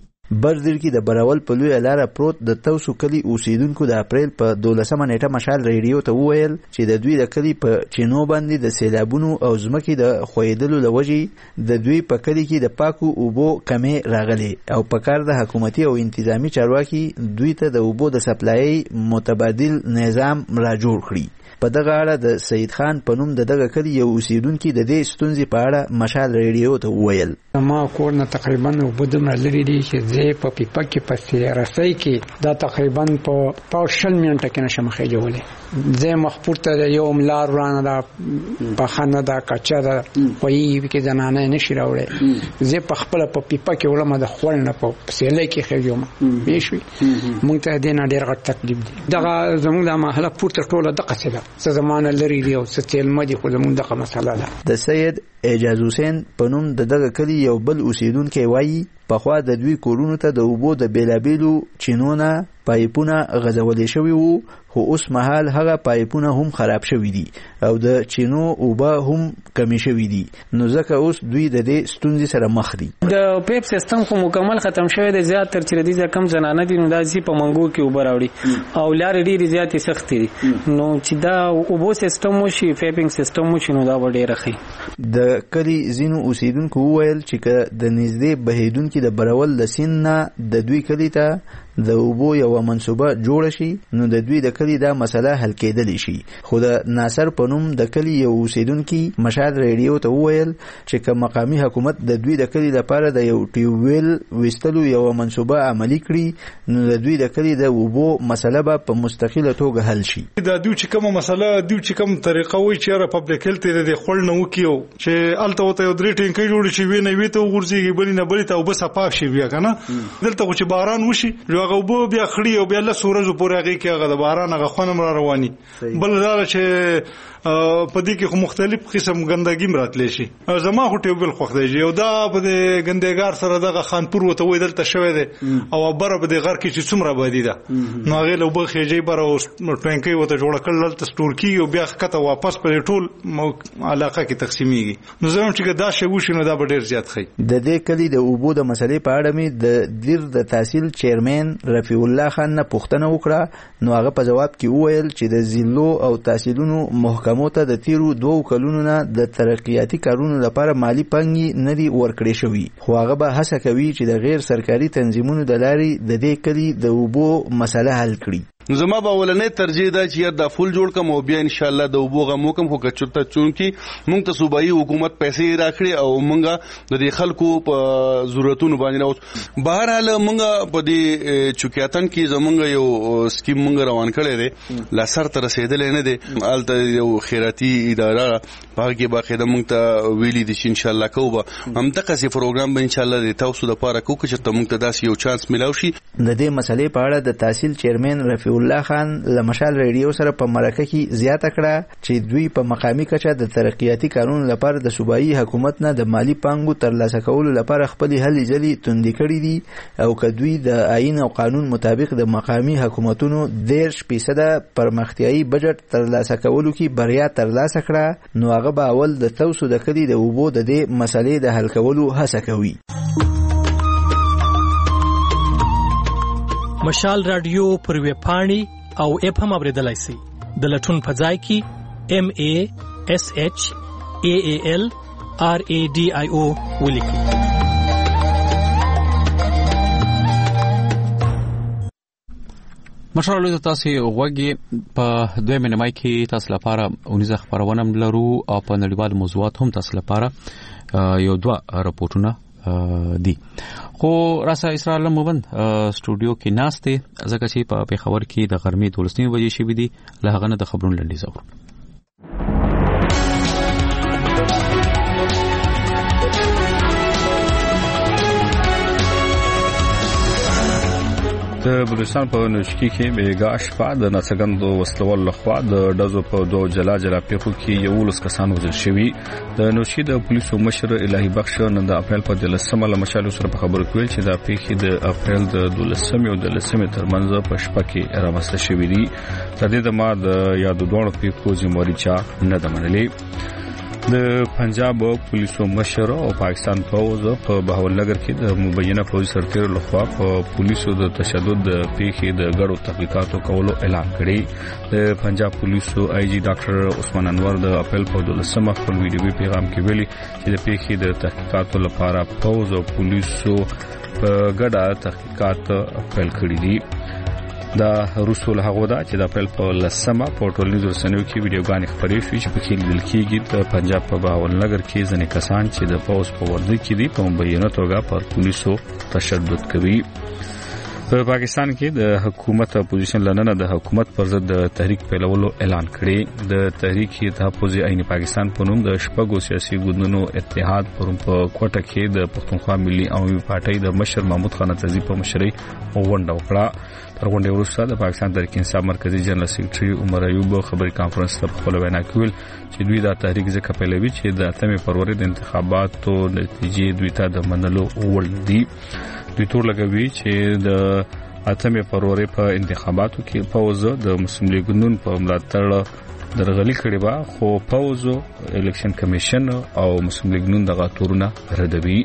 Speaker 20: بردیر کې د براول په لوی لاره پروت د توسو کلی اوسیدونکو د اپریل په 12 نیټه مشال ریډیو ته وویل چې د دوی د کلی په چینو باندې د سیلابونو او ځمکې د خویدلو لوجې د دوی په کلی کې د پاکو اوبو کمې راغلي او په کار د حکومتي او انتظامی چارواکي دوی ته د اوبو د سپلای متبادل نظام را جوړ کړي. په دغه اړه د سید خان په نوم د دغه کلی یو اوسیدونکي د دې ستونزې په اړه مشال ریډیو ته وویل.
Speaker 21: ما کور نه تقریبا وبدم لري دي چې زه په پیپا کې په رسۍ کې دا تقریبا په 40 منټه کې نشم خېجولې. زه مخپور ته یو ملار ورانه دا په خانه دا کچا دا وایي کې زنانه نشي راوړې. زه په خپل په پیپا کې ولم د خپل نه په سیلې کې خېجوم. بيشوي مونږ ته دې نه ډېر غټ تکلیف دي. دغه زموږ د محله پورته ټوله د قصیده څه زمانه لري دی او څه تل مدي خو زموږ دغه مسله ده.
Speaker 20: د سید اعجاز حسین په نوم د دغه کلی یو بل اوسیدونکی وایي پخوا د دوی کورونو ته د اوبو د بیلابیلو چینونه پایپونه غځولې شوي وو، خو اوس مهال هغه پایپونه هم خراب شوي دي او د چینو اوبه هم کمی شوي دي. نو ځکه اوس دوی د دې ستونزې سره مخ دي.
Speaker 22: د پیپ سیستم خو مکمل ختم شوی دی. زیاتره چې د کم زنانه دي نو دا زی په منګو کې اوبه راوړي او لارې ډېرې زیاتې سختې دي. نو چې دا اوبو سیستم وشي پیپینګ سیستم وشي نو دا به ډېره ښه.
Speaker 20: د کلي ځینو اوسیدونکو وویل چې که د نږدې بهیدونکي د برول د سین نه د دوی کلي ته د اوبو یو منصوبه جوړ شي نو د دوی د کلی دا مسله حل کېدلی شي. خو د ناصر په نوم د کلی یو اوسیدونکي مشال ریډیو ته وویل چې که مقامی حکومت د دوی د کلی لپاره د یو ټیوبویل ویستلو یو منصوبه عملی کړي نو د دوی د کلی د اوبو مسله به په مستقله توګه حل شي.
Speaker 23: دا دوی چې کومه مسله دوی چې کوم طریقه وي چې ریپبلیک هیلث د خپل نو کیو چې الته وته یو درې ټینګي جوړ شي ویني وی ته ورځي بلی نه بلی ته وب صفاف شي بیا کنه دلته چې باران وشي هغه وب بیا خړی او بیا له سورج پورې هغه کې هغه د باران هغه خونم را رواني بل دا چې په دې کې خو مختلف قسم ګندګي مراتلی شي. زما خو ټیوبل خوښ دی او دا په دې ګندګار سره دغه خانپور وته وې دلته شوی دی او بره په دې غر کې چې څومره بادي ده نو هغه له بخېږي بره او ټینګي وته جوړ کړل دلته سٹور کی او بیا کته واپس په ټول علاقه کې تقسیمېږي. نو زموږ چې دا شی وشي نو دا به ډیر زیات خي.
Speaker 20: د دې کلی د اوبو د مسلې په اړه می د دیر د تحصیل چیرمن رفیع الله خان نه پوښتنه وکړه نو هغه په جواب کې وویل چې د ضلعو او تحصیلونو محکمو ته د تیرو 2 کلونو نه د ترقیاتي کارونو لپاره مالی پانګې نه دي ورکړې شوي، خو هغه به هڅه کوي چې د غیر سرکاري تنظیمونو د لارې د دې کلي د اوبو مسله حل کړي.
Speaker 24: زما به ولنې ترجیح ده چې دا فول جوړ کوم او بیا ان شاء الله د وبو غمو کوم خو کچته چون کی مونږ ته صوبایي حکومت پیسې راکړي او مونږه د خلکو په ضرورتونو باندې اوس بهر حال مونږه په دې چوکیاتن کې زمونږ یو سکیم مونږ روان کړی دی لا سر تر رسیدل نه دی الته یو خیراتي اداره باغې باقاعده مونږ ته ویلي دي چې ان شاء الله کوبه هم تاسو پروګرام به ان شاء الله د تاسو لپاره کوو چې مونږ ته داسې یو چانس ملاوي شي.
Speaker 20: د دې مسلې په اړه د تحصیل چیرمن رفیع الله خان له مشال ریډیو سره په مرکه کې زیاته کړه چې دوی په مقامی کچه د ترقیاتي کارونو لپاره د صوبایي حکومت نه د مالی پانګو ترلاسه کولو لپاره خپل هلې ځلې توندې کړې دي او که دوی د آئین او قانون مطابق د مقامی حکومتونو 10% پرمختیایي بجټ ترلاسه کولو کې بریا ترلاسه کړه نو هغه به اول د توسو د کلي د اوبو د دې مسلې د حل کولو هڅه کوي.
Speaker 25: مشال رادیو پر ویب پاڼې او اپ هم اوریدلای شئ. د لټون په ځای کې MASHAALRADIO ولیکئ.
Speaker 1: مشرالو تاسو غوږی په دوه منمای کې تاسو لپاره اونیزه خبرونه لرو او په نړیوال موضوعات هم تاسو لپاره یو دوه راپورټونه دي. خو راسه اسرائیل مومن سټوډیو کې ناشته ځکه چې په خبر کې د غرمې 12 بجې شوې دي له هغه نه د خبرونو لنډیز اورو. د بلوچستان په نوشکی کې بیګا شپه د ناڅرګندو وسلوال لخوا د ډزو په دوه جلا پیښو کې 11 کسان وژل شوي. د نوشکی د پولیسو مشر الهي بخش نن د اپریل په 13 له مشالو سره په خبرو کې ویل چې د پیښې د اپریل د 12 او 13 ترمنځ په شپه کې رامنځته شوې دي. تر دې دمه د یادو دوه پیښو ذمہواری چا نه ده منلې. د پنجاب پولیسو مشر او پاکستان پوز په بهاولنګر کې د مبینه پولیس سرتیرو لخوا په پولیسو د تشدد د پیښې د غړو تحقیقاتو کولو اعلان کړی. د پنجاب پولیسو آی جی ډاکټر عثمان انور د اپریل په 12 خپل ویډیوي پیغام کې ویلي چې د پیښې د تحقیقاتو لپاره پوز او پولیسو په ګډه تحقیقات پیل کړي دي. دا رسول هغه دا چې د اپریل په 10 په ټولنیزو رسنیو کې ویډیوګانې خپرې شوې چې په کې لیدل کېږي د پنجاب په بهاولنګر کې ځینې کسان چې د پوز په ورده کې دي په مبینه توګه پر پولیسو تشدد کوي. په پاکستان کې د حکومت اپوزیشن لننه د حکومت پر ضد د تحریک پیلولو اعلان کړی. د تحریک تحفظ عین پاکستان په نوم د شپږو سیاسي ګوندونو اتحاد پرون په کوټه کې د پښتونخوا ملي عوامي پارټۍ د مشر محمود خان تزي په مشرۍ غونډه وکړه. تر غونډې وروسته د پاکستان تحریک انصاف مرکزی جنرال سیکریټري عمر ایوب خبري کانفرنس ته په خپل وینا کې ویل چې دوی دا تحریک ځکه پیلوي چې د 8 فروری د انتخاباتو نتیجې دوی ته د منلو وړ دي. دوی تور لګوي چې د 8 فروری په انتخاباتو کې پوز د مسلم لیگ ګوند په ملاتړ درغلي کړې و، خو پوز الیکشن کمیشن او مسلم لیگ ګوند دغه تورونه ردوي.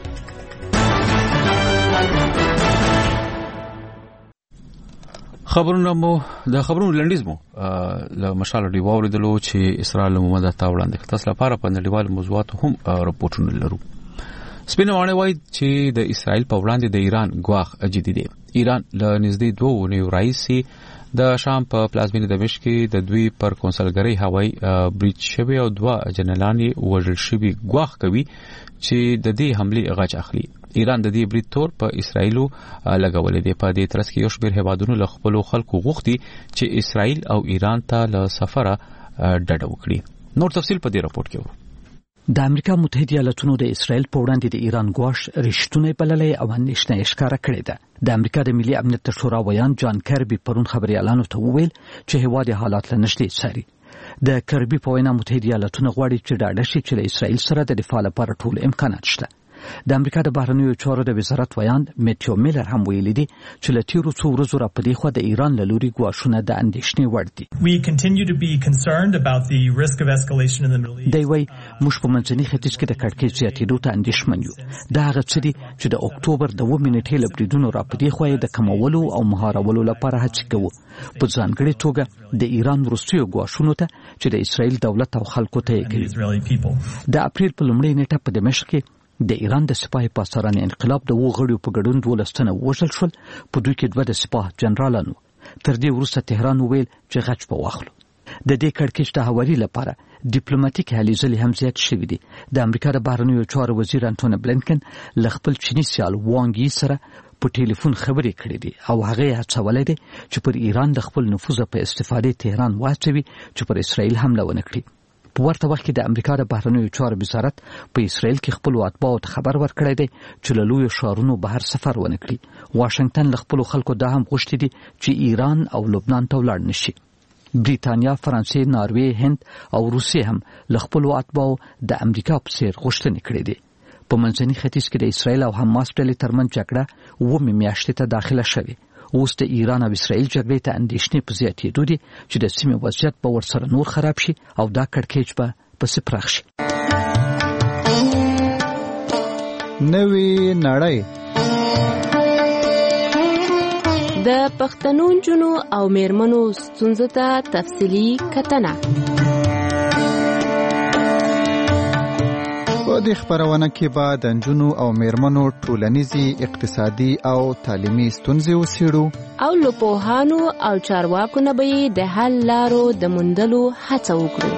Speaker 1: خبرونه مو د خبرونو لنډیز مو له مشال دی واوریدلو چې اسرائیل محمد تا وړاندې تاسو لپاره په نړیوال موضوعات هم راپورټونه لرو. سپینه وانه وایي چې د اسرائیل په وړاندې د ایران ګواښ جدي دی. ایران له نږدې 2 نیو رئیسي د شام په پلازمینه دمشق کې د دوی پر کونسلګری هوایي بریټ شوی او 2 جنرالان وژل شوی ګواښ کوي چې د دې حمله غچ اخلي. ایران د دې بریټ تور په اسرائیلو لګولې دی. په دې ترڅ کې یو شمېر هیوادونو له خپل خلکو غوښتي چې اسرائیل او ایران ته له سفره ډډه وکړي. نور تفصیل په دې راپورټ کې وو.
Speaker 2: د امریکا متحده ایالاتونو د اسرائیل په وړاندې د ایران ګواښ رښتونه بللې او اندېښنه ښکاره کړې ده. د امریکا د ملي امنیت شورا ویان جان کربي پرون خبريالانو ته وویل چې هواد حالات له نږدې څاري. د کربي په وینا متحده ایالاتونه غواړي چې ډاډه شي چې له اسرائیل سره د دفاع لپاره ټول امکانات شته. د امریکا د بهرنیو چارو د وزارت ویان میټیو میلر هم ویلي دي چې له تیرو څو ورځو راپدې خو د ایران له لوري ګواښونه د اندېښنې وړ دي. دی وايي موږ په منځني ختیځ کې د کړکېچ زیاتېدو ته اندېښمن یو. دا هغه څه دي چې د اکتوبر د 2 نیټې له بریدونو راپدې خو د کمولو او مهارولو لپاره هڅې کوو. په ځانګړې توګه د ایران وروستیو ګواښونو ته چې د اسرائیل دولت او خلکو ته یې کوي. د اپریل په لومړۍ نیټه په دمشق کې د ایران د سپاه پاسداران انقلاب د وغړیو په ګډون 12 تنه وژل شول. په دوی کې 2 د سپاه جنرالانو. تر دې وروسته تهران وویل چې غچ په واخلو. د دې کړکېچ د هواري لپاره ډیپلوماټیک هلې ځلې هم زیات شوې دي. د امریکا د بهرنیو چارو وزیر انټونی بلینکن له خپل چینی سیال وانګ یي سره په ټلیفون خبرې کړې دي او هغه هڅولې دي چې پر ایران د خپل نفوذ په استفاده تهران واچوي چې پر اسرائیل حمله ونه کړي. په ورته وخت کې د امریکا د بهرنیو چارو وزارت په اسرائیل کې خپل اتباعو ته خبر ورکړی دی چې له لویو ښارونو بهر سفر ونه کړي. واشنگټن له خپلو خلکو دا هم غوښتي دي چې ایران او لبنان ته ولاړ نشي. بریتانیا، فرانسې، ناروې، هند او روسیې هم له خپلو اتباعو د امریکا په څیر غوښتنې کړې دي. په منځني ختیځ کې د اسرائیل او حماس ډلې ترمنځ جګړه 9 میاشتې ته داخله شوې. اوس د ایران او اسرائیل جګړې ته اندېښنې په زیاتېدو دي چې د سیمې وضعیت به ورسره نور خراب شي او دا کړکېچ به پسې پراخ شي.
Speaker 3: نوې نړۍ
Speaker 5: د پښتنو نجونو او میرمنو ستونزو ته تفصیلي کتنه.
Speaker 3: په دې خبرونه کې به د نجونو او میرمنو ټولنیزي، اقتصادي او تعلیمي ستونزې وڅېړو
Speaker 5: او له پوهانو او چارواکو نه به د حل لارو د موندلو هڅه وکړو.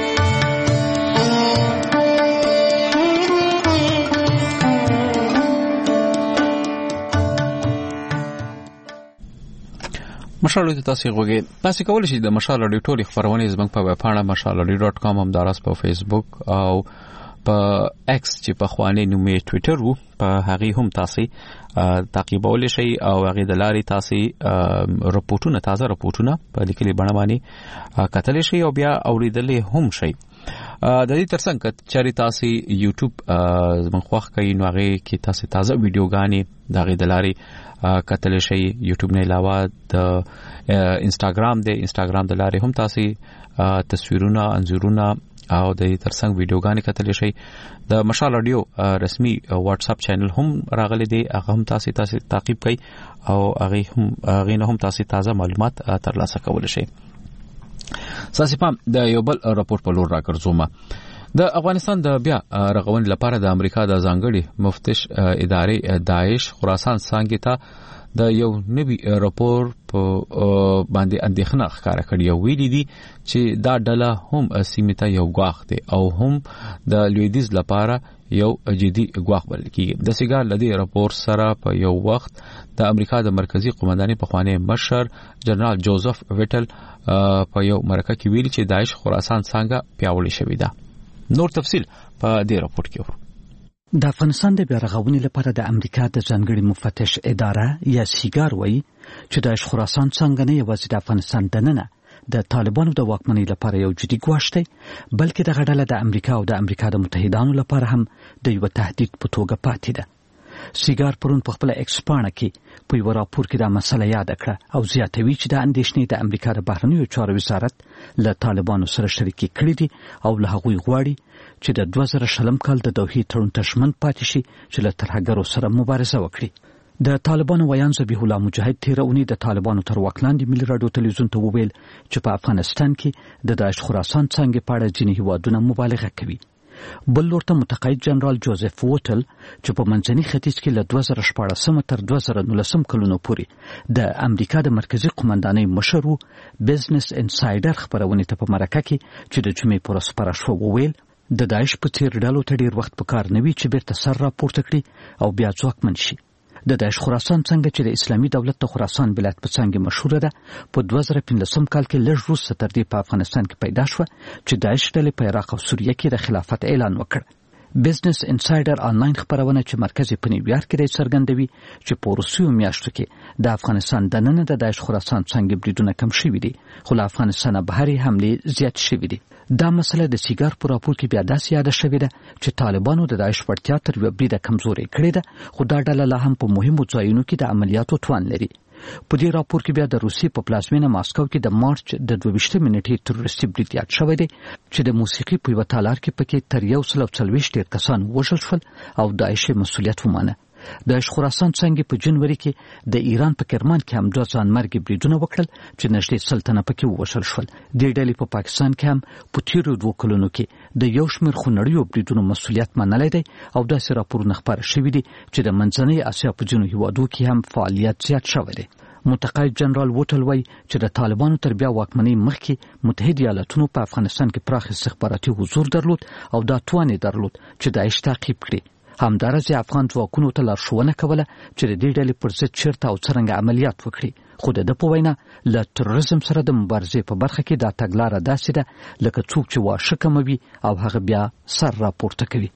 Speaker 1: مشال ته تاسو غوږی تاسو کولای شئ د مشال رادیو ټولې خبرونه زموږ په ویب پاڼه mashalradio.com هم دراس په فیسبوک او په ایکس چې په خواني نومې ټوئیټر وو په هغه هم تاسو تعقیبول شي او هغه د لارې تاسو رپورټونه تازه رپورټونه په لیکلي بڼه باندې کتل شي او بیا اوریدل هم شي د دې ترڅنګ چې تاسو یوټیوب زموږ کوي نو هغه کې تاسو تازه ویډیوګانې دغه د لارې کتل شي یوټیوب نه علاوه د انستګرام د لارې هم تاسو تصویرونه انځورونه او د ترڅنګ ویډیوګانې کتل شي د مشال رادیو رسمي واتس اپ چینل هم راغلي دی هغه هم تاسو تعقیب کړئ او هغه نه هم تاسو تازه معلومات ترلاسه کول شي. ساسي پام د یو بل راپور په لور راګرځوم د افغانستان د بیا رغونې لپاره د امریکا د ځانګړي مفتش ادارې داعش خراسان څنګه ته د یو نوي راپور په باندې اندېښنه ښکاره کړې او ویلي دي چې دا ډله هم سیمه ته یو غواخ دی او هم د لویدیز لپاره یو جدي غواخ بل کیږي. د سیګار لدی راپور سره په یو وخت د امریکا د مرکزی قومندانۍ په خواني مشر جنرال جوزف ویټل په یو مرکه کې ویلي چې داعش خراسان څنګه پیاوړی شوی ده. نور تفصیل په دې راپور کې ورو.
Speaker 2: د افغانستان د بیارغونې لپاره د امریکا د ځانګړي مفتش اداره یا سیګار وایي چې د خراسان څنګه نه یوازې د افغانستان دننه د طالبانو د واکمنۍ لپاره یو جدي ګواښ دی بلکې د غډله د امریکا او د امریکا د متحدانو لپاره هم د یو تهدید په توګه پاتې ده. سیګار پرون په خپل ایکس پاڼه کې په یو راپور کې دا مسله یاد کړه او زیاتوي چې د اندېښنې د امریکا د بهرنیو چارو وزارت له طالبانو سره شریکي کړې دي او له هغوی غواړي چې د 2020 کال د دوحې تړون ته ژمن پاتې شي چې له ترهګرو سره مبارزه وکړي. د طالبانو ویان ذبیح الله مجاهد تیر اونۍ د طالبانو تر واک لاندې ملي راډیو تلویزیون ته وویل چې په افغانستان کې د داعش خراسان څنګه په اړه ځینې هیوادونه مبالغه کوي. بل لورته متقاعد جنرال جوزف ووټل چې په منځني ختیځ کې له 2014 تر 2019 کلونو پورې د امریکا د مرکزی قومندانۍ مشر وو بزنس انسایډر خبرونه ته په مرکه کې چې د جمعې پر ورځ خپاره شو وویل د داعش په څیر ډلو ته ډیر وخت په کار نه وي چې بیرته سر راپورته کړي او بیا ځواکمن شي. د داعش خراسان څنګه چې د اسلامي دولت د خراسان ولایت په څنګه مشهور ده په 2015 کال کې لږ وروسته تر دې په افغانستان کې پیدا شو چې داعش ډلې په عراق او سوریه کې د خلافت اعلان وکړ. بزنس انسایډر آنلاین خبرونه چې مرکز په نیویارک کې څرګندوي چې په روسیو میاشتو کې د افغانستان دننه د داعش خراسان څنګه بریدونه کم شوي دي خو له افغانستان بهري حملې زیات شوي دي. دا مسله د سیګار په راپور کې بیا داسې یاد شوې ده چې طالبانو د داعش وړتیا تر یو بریده کمزوري کړې ده خو دا ډله لا هم په مهمو ځایونو کې د عملیاتو توان لري. په دې راپور کې بیا د روسیې په پلازمینه ماسکو کې د مارچ د 22 منټې تروریستي برید یاد شوی دی چې د موسیقي په یو تالار کې پکې تر 140 کسان وژل شول او داعش مسؤلیت ومانه. د خراسان څنګه په جنوري کې د ایران په کرمان کې هم 2 ځانمرګي بریدونه وکړل چې نږدې سلطنه پکې ووژل شول. د ډلې په پاکستان کې هم په تیرو 2 کلونو کې د یو شمېر خونړیو بریدونو مسؤلیت منلای دی او داسې راپورونه خبر شوي دي چې د منځنۍ اسیا په ځینو هیوادو کې هم فعالیت زیات شوی دی. متقاعد جنرال وټل وایي چې د طالبانو تر بیا واکمنۍ مخکې متحد ایالاتونو په افغانستان کې پراخ استخباراتي حضور درلود او دا توان درلود چې داعش تعقیب کړي. همدارس افغان ځواکونو ته لارښوونه کوله چې د دې ډلې پر ضد چیرته او څرنګه عملیات وکړي خو د په وینا له تروریزم سره د مبارزې په برخه کې دا تګلاره داسې ده لکه څوک چې واښه کموي او هغه بیا سر راپورته کوي.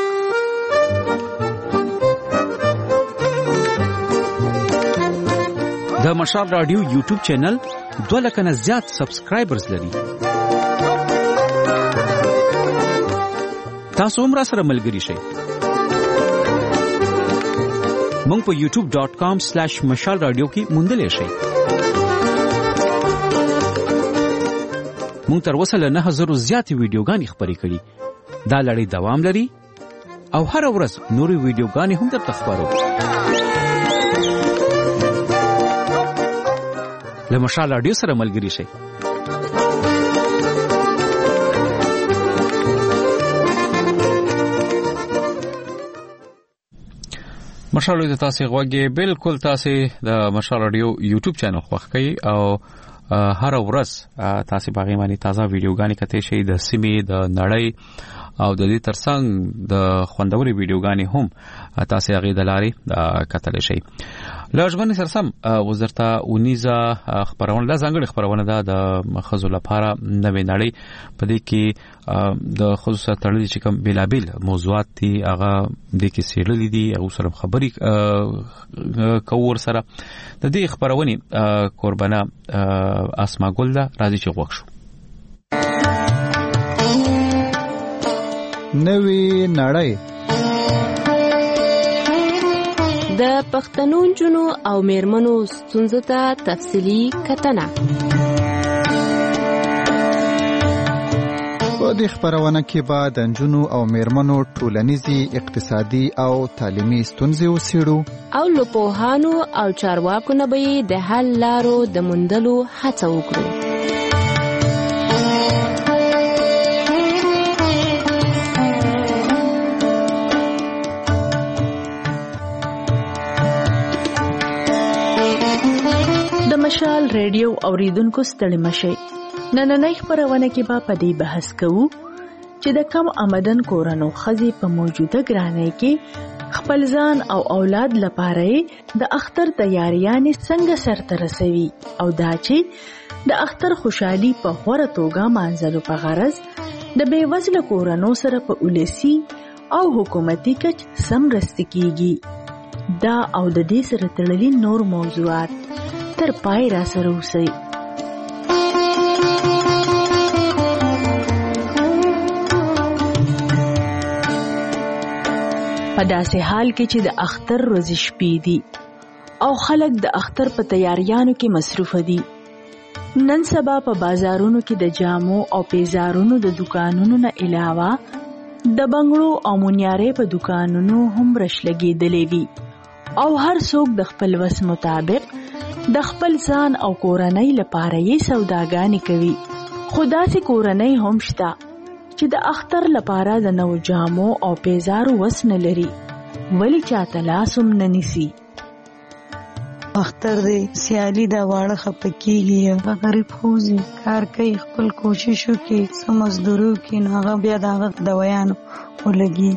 Speaker 2: د مشال رادیو یوټیوب چینل 2 لک نه زیات سبسکرایبرز لري. تاسو هم را سره ملګری شئ. مونږ په youtube.com/مشال رادیو کې موندلې شئ. مونږ تر اوسه له 9000 زیاتې ویډیوګانې خپرې کړې. دا لړۍ دوام لري او هر ورځ نورې ویډیوګانې هم درته خپرو. له مشال رادیو سره ملګری شئ. مشال رادیو تاسو غوږی بالکل تاسو د مشال رادیو یوټیوب چینل خوښ کړئ او هر ورځ تاسو باغې باندې تازه ویډیوګانې کته شي د سیمې د نړۍ
Speaker 1: او د دې ترڅنګ د خوندوري ویډیوګانې هم تاسو هغه د لارې کتل شئ. لږمن سرسم وزارت اونیزا خبرونه د ځانګړي خبرونه د خزو لپاره نوې نړۍ په دې کې د خصوص تړلې چې کوم بلابل موضوعات دي هغه د کې سیړلې دي او سره خبري کوور سره د دې خبرونه قربانه اسما ګل دا راځي چې وښو
Speaker 3: نوې نړۍ
Speaker 5: د پښتنو جنو او میرمنو ستونزو ته تفصیلی کتنه.
Speaker 3: په دې خبرونه کې به د جنو او میرمنو ټولنیزي اقتصادي او تعلیمي ستونزې وڅېړو
Speaker 5: او له پوهانو او چارواکو نه به د حل لارو د موندلو هڅه وکړو. مشال ریډیو اوریدونکو ستړي مشي. نننۍ خبرونه کې به په دې بحث کوو چې د کم آمدن کورونو ښځې په موجوده ګرانۍ کې خپل ځان او اولاد لپاره د اختر تیاریانې څنګه سرته رسوي او دا چې د اختر خوشحالي په غوره توګه مانځلو په غرض د بېوزله کورونو سره په ولسي او حکومتي کچ سم مرسته کیږي. دا او د دې سره تړلي نور موضوعات تر پای را سره اوسئ. په داسې حال کې چې د اختر ورځې شپې دي او خلک د اختر په تیاریانو کې مصروف دي. نن سبا په بازارونو کې د جامو او پیزارونو د دکانونو نه علاوه د بنگړو او مونیارې په دکانونو هم رش لګېدلې وي او هر څوک د خپل وس مطابق د خپل ځان او کورنۍ لپاره یې سوداګانې کوي. خو داسې کورنۍ هم شته چې د اختر لپاره د نو جامو او پیزارو وس نه لري ولی چاته لاس هم نه نیسي.
Speaker 4: اختر دی سیالي دا واړه خپکیږي هغه غریب خوځي کار کوي خپل کوشش وکړي څه مزدوري وکړي نو هغه بیا د هغه دوایانو ولګي.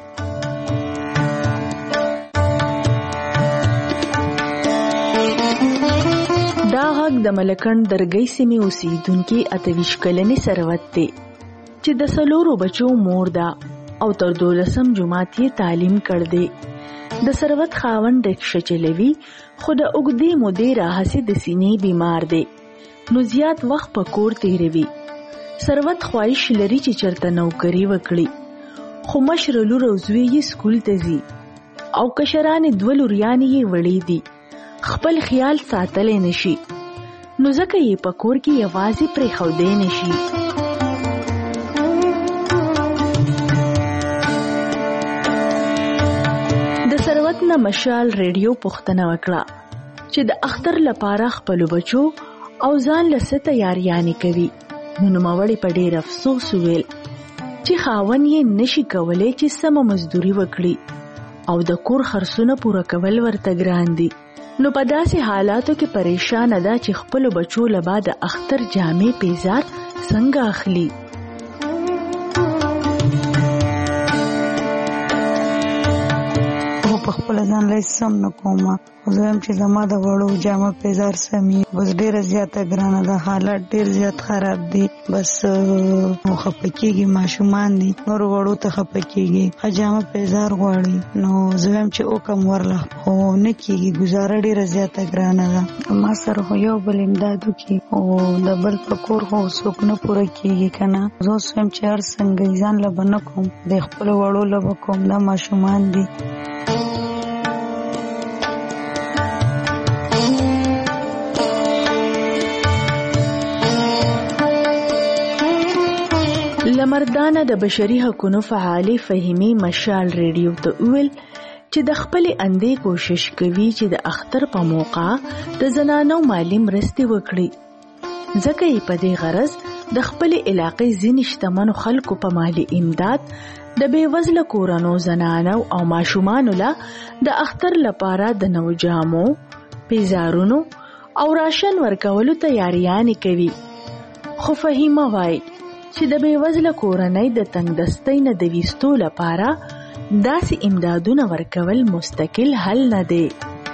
Speaker 4: دا غږ د ملکند درګۍ سیمې اوسیدونکي 28 کلنې ثروت دی چې د 4 بچو مور ده او تر 12 جماعت یې تعلیم کړ دی. د ثروت خاوند رکشه چلوي خو د اوږدې مودې راهسې د سینې بیمار دی نو زیات وخت په کور تیروي. ثروت خواهش لري چې چرته نوکري وکړي خو مشر لور او زوی یې سکول ته ځي او کشرانې 2 لوریانې یې وړې دي خپل خیال ساتلی نشي نو ځکه یې په کور کې یوازې پرېښودی نشي. د ثروت نه مشال ریډیو پوښتنه وکړه چې د اختر لپاره خپل بچو او ځان له څه تیاریانې کوي. نو نوموړې په ډېر افسوس وویل چې خاوند یې نشي کولی چې سمه مزدوري وکړي او د کور خرڅونه پوره کول ورته ګران دي. نو په داسې حالاتو کې پریشان ده چې خپل بچو له بعد اختر جامې پیزار څنګه اخلي. په خپل ځان لای سم نه کومه زه هم چې زما د وړو جامه پیزار سمي بس ډیره زیاته ګرانه ده حالات ډیر زیات خراب دي بس خپکیږي ماشومان دي نور وړو ته خپکیږي جامه پیزار غواړي نو زه هم چې او کم ورله خو نه کیږي گزاره ډیره زیاته ګرانه ده. ما سره خو یو بل امدادو کې او د بل په کور خو څوک نه پوره کیږي کنه زه هم چې هر څنګه ځان له بنه کوم د خپل وړو له کوم دا ماشومان دي.
Speaker 5: لمردانه د بشري حقوقو فعالې فهیمي مشال ریډیو ته ویل چې د خپل اندې کوشش کوي چې د اختر په موقع د زنانو مالی مرستې وکړي ځکه یې په دې غرض د خپل علاقې ځینې شتمنو خلکو په مالی امداد د بېوزله کورونو زنانو او ماشومانو له د اختر لپاره د نو جامو پیزارونو او راشن ورکولو تیاریانې کوي. خو فهیمه وایي چې د بېوزله کورنۍ د تنګدستۍ نه د ویستو لپاره داسې امدادونه ورکول مستقل حل نه دی.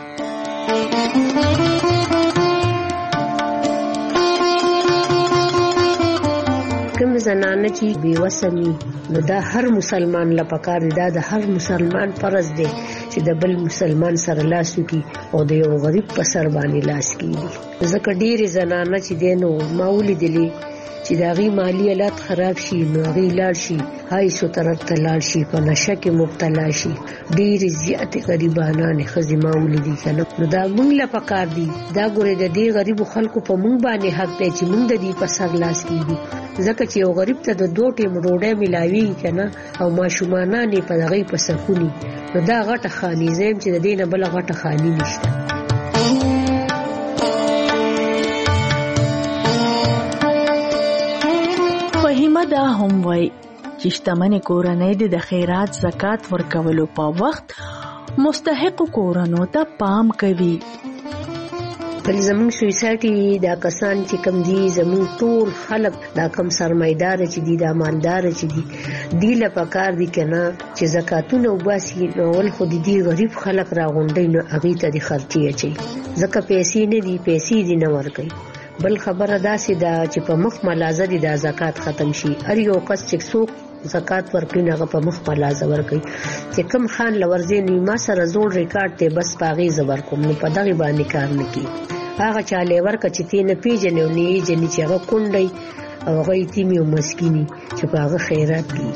Speaker 6: کوم زنانه چې بېوسه وي نو دا هر مسلمان له پکار دی، دا د هر مسلمان فرض دی چې د بل مسلمان سره لاس وکړي او د یو غریب په سر باندې لاس کېږي. ځکه ډېرې زنانه چې دی نو ما ولیدلې چې د هغې مالي حالت خراب شي نو هغې لاړ شي هایسو طرف ته لاړ شي، په نشه کې مبتلا شي. ډېرې زیاتې غریبانانې ښځې ما ولیدې که نه. نو دا موږ له پکار دي، دا ګورې د دې غریبو خلکو په موږ باندې حق دی چې موږ د دې په سر لاس کېږي. ځکه چې یو غریب ته د 2 ټیم ډوډۍ ملاویږي که نه او ماشومانان یې په هغې په سکوني، نو دا غټه خاني زه یم چې د دې نه بله غټه خاني نشته.
Speaker 5: فهیمه دا هم وایي چې شتمنې کورنۍ د خیرات زکات ورکولو په وخت مستحق کورنو ته پام کوي.
Speaker 6: بل زموږ سوسایټي دا کسان چې کم دي، زموږ ټول خلک دا کم سرمایدار چې دي، دا مالدار چې دي، دی له پکار دي که نه چې زکاتونه وباسي. اول خو د دې غریب خلک راغونډوي نو هغې ته د خرچې اچوي، ځکه پیسې نه دي، پیسې دي نه ورکوي. بل خبره داسې ده چې په مخ ملازه دي دا زکات ختم شي. هر یو کس چې څوک زکات ورکوي هغه په مخ ملازه ورکوي چې کم خان لورځي نو ما سره زوړ ریکارډ دی بس پاغې زبر کوم نو په دغه باندې کار نه کوي. هغه چاله ورکه چې تینه پیژنې او نه جنې چې هغه کونډي او هغه یتیمي او مسکینی چې په هغه خیرات کوي.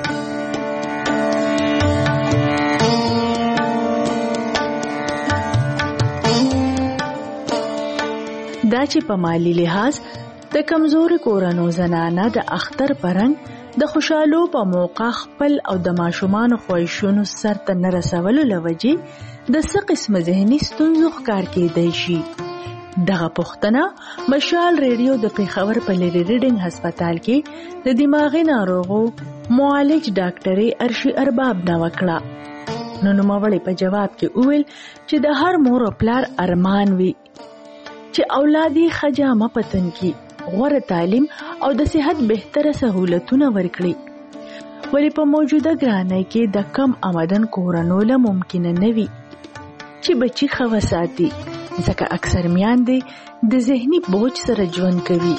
Speaker 5: دا چې په مالی لحاظ د کمزوري کورنو زنانه د اختر پرنګ د خوشالو په موقع خپل او د ماشومان خواهشونو سرته نه رسولو لوجې د څه قسم ذهني ستونزو ښکار کېدای شي. دغه پوښتنه مشال ریډیو د پیښور په لری ریډینګ هسپتال کې د دماغي ناروغو معالج ډاکټر ارشي ارباب نه وکړه. نو نوموړی په جواب کې وویل چې د هر مور او پلار ارمان وي چې اولادي خجامه پتن کی غوره تعلیم او د صحت بهتره سہولتونه ورکړي، ولی په موجوده ګرانۍ کې د کم آمدن کورنو له ممکن نه وي چې بچي ښه وساتي، ځکه اکثر میندې د ذهني بوج سره ژوند کوي.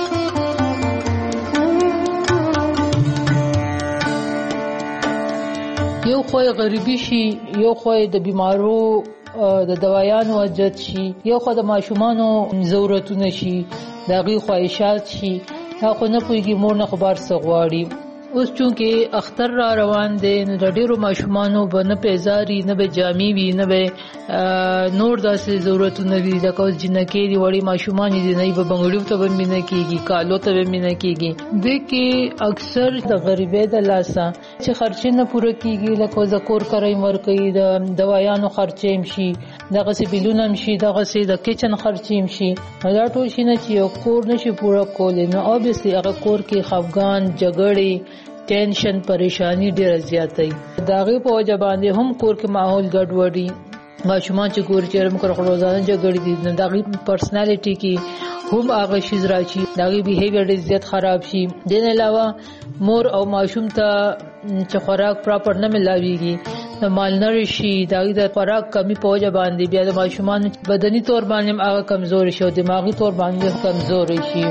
Speaker 7: یو خوی غریبی شي، یو خوی د بیمارو د دوايانو اجت شي، یو خو د ماشومانو ضرورتونه شي، دغه خواهشات شي، هغه نه پويږي مور نه خبر سغواړي. اوس چونکه اختر را روان دي نو د ډیرو ماشومانو به نه پیزاري نه به جامي وي نه به نور داسې ضرورتونه وي، لکه اوس جنکې دي وړي ماشومان دي نه به بنګړیو ته به مینه کیږي، کالو ته به مینه کیږي. د کې اکثر د غریبۍ د لاسه چې خرچې نه پوره کیږي، لکه زکور کرای ورکوي، د دوايانو خرچې شي، دغه سي بیلونه شي، دغه سي د کچن خرچې شي، دا ټول شي نه چې یو کور نشي پوره کولای. نو اوبسلی هغه کور کې خفګان، جګړې، ټینشن، پریشانی ډیره زیاتې. داغه په وجه باندې هم کور کې ماحول ګډوډي، ماشومان چې ګور چیرم کړو روزانه جګړې دي، داغه پرسنالټي کې هم هغه شیز راشي، داغه بیهیویر ډیر زیات خراب شي. دین علاوه مور او ماشوم ته چې خوراک پراپر نه ملاويږي، مالنریشي، داغه د خوراک کمی په وجه باندې بیا د ماشومان بدني تور باندې هغه کمزوري شي او دماغي تور باندې کمزوري شي.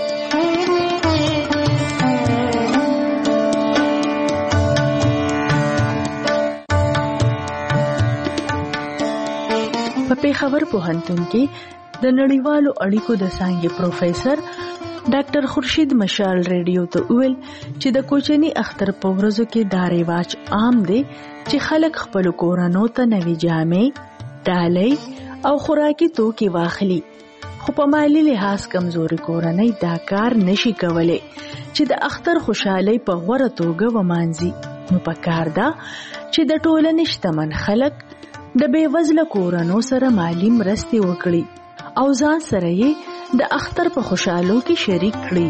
Speaker 5: په پیښور پوهنتون کې د نړیوالو اړیکو د څانګې پروفیسور ډاکټر خورشید مشال ریډیو ته ویل چې د کوچني اختر په ورځو کې دا رواج عام دی چې خلک خپل کورونو ته نوې جامې، ډالۍ او خوراکي توکي واخلي، خو په مالی لحاظ کمزوري کورنۍ دا کار نشي کولای چې د اختر خوشحالي په غوره توګه ومانځي. نو پکار ده چې د ټولنې شتمن خلک د بېوزله کورنو سره مالی مرستې وکړي او ځان سره یې د اختر په خوشحالو کې شریک کړي.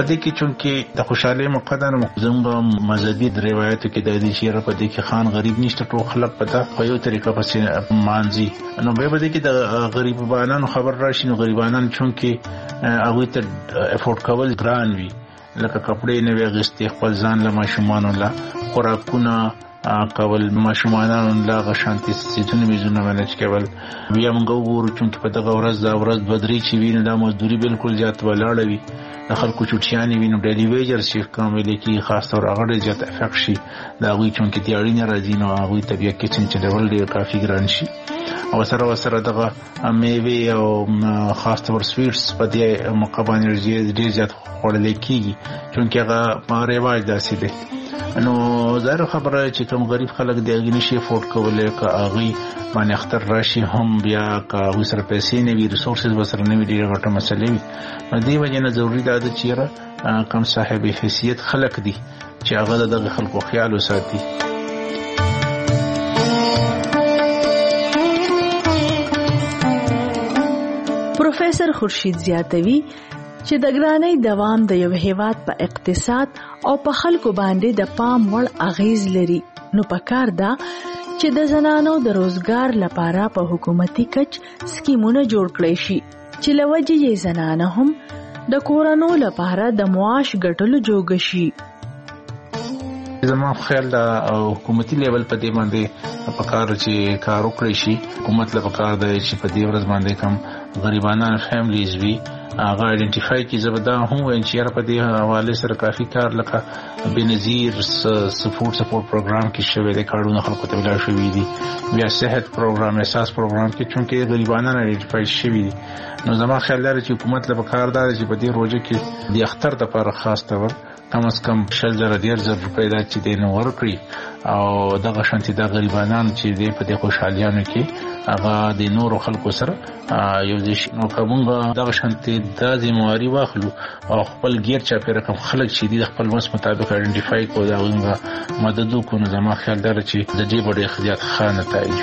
Speaker 9: دې کې چونکې د خوشاله مقدر زموږ مذهبي روایتو کې د دې شعر په دې کې خان غریب نشته ټول خلک پتا په یو طریقه پسې مانځي نو به دې کې د غریبانو خبر راشي نو غریبانان چونکې هغه ته افورد کول ګران وي لکه کپڑے نه وغستې خپل ځان له ماشومان له خوراکونه کول ماشومان له غشانتي سيزونه میزونه مانج کول بیا موږ وګورو چې په دغه ورځ بدري چې ویني د مزدوري بالکل زیات ولاړ وي د خلکو چټیانې ویني ډیلی ویجر چې کوم لیکي خاص تور هغه زیات افیکټ شي دا وی چې تیاری نه راځي نو هغه طبيعت کې چې ډول ډیر کافي ګران شي او سره دغه میوه او خاص تور سویټس په دې مقابل ډیر زیات خوړل کیږي چې هغه رواج داسې دی نو زه خبره چې کوم غریب خلک دی هغه نشي افورد کولای که هغه باندې اختر راشي هم بیا که هغه سره پیسې نه وي ریسورسز وسره نه وي ډیره غټه مسله وي نو دې وجه نه ضروری ده چې کم صاحب حیثیت خلک دي چې هغه دغه خلکو خیال وساتي.
Speaker 5: پروفیسور خورشید زیاتوي چې د ګرانۍ دوام د یو هیواد په اقتصاد او په خلکو باندې د پام وړ اغیز لري نو پکار ده چې د زنانو د روزګار لپاره په حکومتي کچ سکیمونه جوړ کړي شي چې لوجه یې زنانه هم د کورونو لپاره د معاش ګټلو جوګ شي.
Speaker 9: زما خیال دا حکومتي لیول په دې باندې پکار چې کار وکړي شي حکومت له پکار دی چې په دې ورځ باندې کم غریبانه فیملیز وي هغه آئیډنټیفای کی زبدا هم انچیر په دې حواله سره کافي کار لکه بنظیر سپورټ پروګرام کې شوی د کارونو خلکو ته ویل شوی دي بیا صحت پروګرام اساس پروګرام کې چونکې غریبانه آئیډنټیفای شوی دي نو زما خیال دی چې حکومت له پکار دی چې په دې روزه کې د اختر لپاره خاص تور کم از کم 100,000 روپۍ دا چې دین ورکړي او دغه شانتي د غریبانو چې په دې خوشحالیانو کې هغه د نورو خلکو سره یو ځای نو کومه دغه شانتي د ذمہواری واخلو او خپل غیر چا پر کوم خلک چې د خپل مس مطابق آئیډنټیفای کو دا غوږه مدد کو نو زما خیال دی چې د دې ډېر اختیار خانه تایي.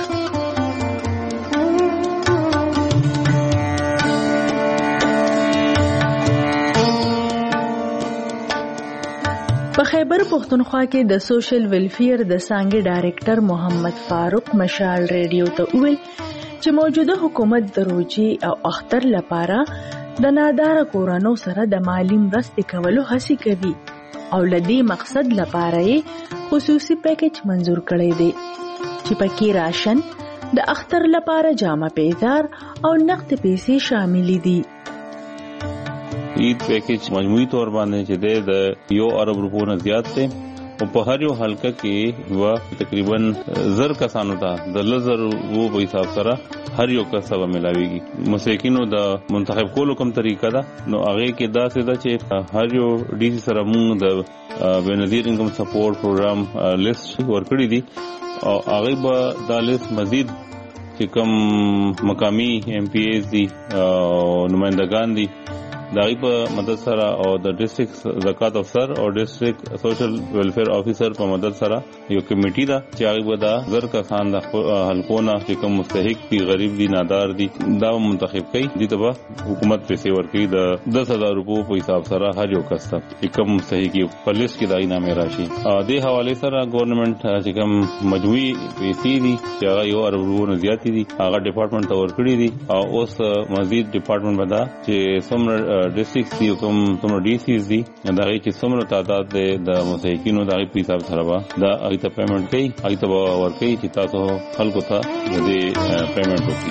Speaker 5: په خیبر پختونخوا کې د سوشل ویلفیر د څانګې ډایریکټر محمد فاروق مشال ریډیو ته ویل چې موجوده حکومت د روزي او اختر لپاره د نادار کورونو سره د مالی مرستې کولو هڅه کوي او لدی مقصد لپاره خصوصي پیکیج منزور کړی دی چې پکې راشن د اختر لپاره جامه پیزار او نقد پیسې شامل دي.
Speaker 10: عید پیکیج مجموعي تور باندې چې د 1 ارب روپو نه زیات دی او په هر یو حلقه کې و تقریبا 1000 کسانو ته د 1000 وو په حساب سره هر یو کسب ملاويږي. مساکینو د منتخب کولو کوم طریقه ده نو هغه کې دا څه ده چې هر یو ډي سي سره موږ د بنظیر انکم سپورټ پروګرام لیست ورکړی دي او هغه به دا لیست مزید چې کوم مقامی ایم پی ایز دي او نمائندگان دي داغي په مدد سره او د ډیسټریکټ زکات افسر او ډیسټریکټ سوشل ویلفیر افیسر په مدد سره یو کمیټي ده چې هغه به دا 1000 کسان د حلقونه چې کوم مستحق دي غریب دي نادار دي دا منتخب کوي دي ته حکومت پیسې ورکړي د 10,000 روپو په حساب سره هر یو کس ته کوم مستحق په لیست کې دای نامه راشي د حواله سره ګورنمنت چې کوم مجموعي پیسې دي چې هغه 1 ارب روپو نه زیات دي هغه ډپارټمنټ ته ورکړي دي او اوس مزید ډپارټمنټ بدا چې څومره ډیسټریکټ دی کوم څومره ډي سیز دي دا چې څومره تعداد د مساکینو د حساب سره دا ایته پیمنٹ کوي ایته ورکړي چې تاسو خلکو ته دې پیمنٹ وکړي.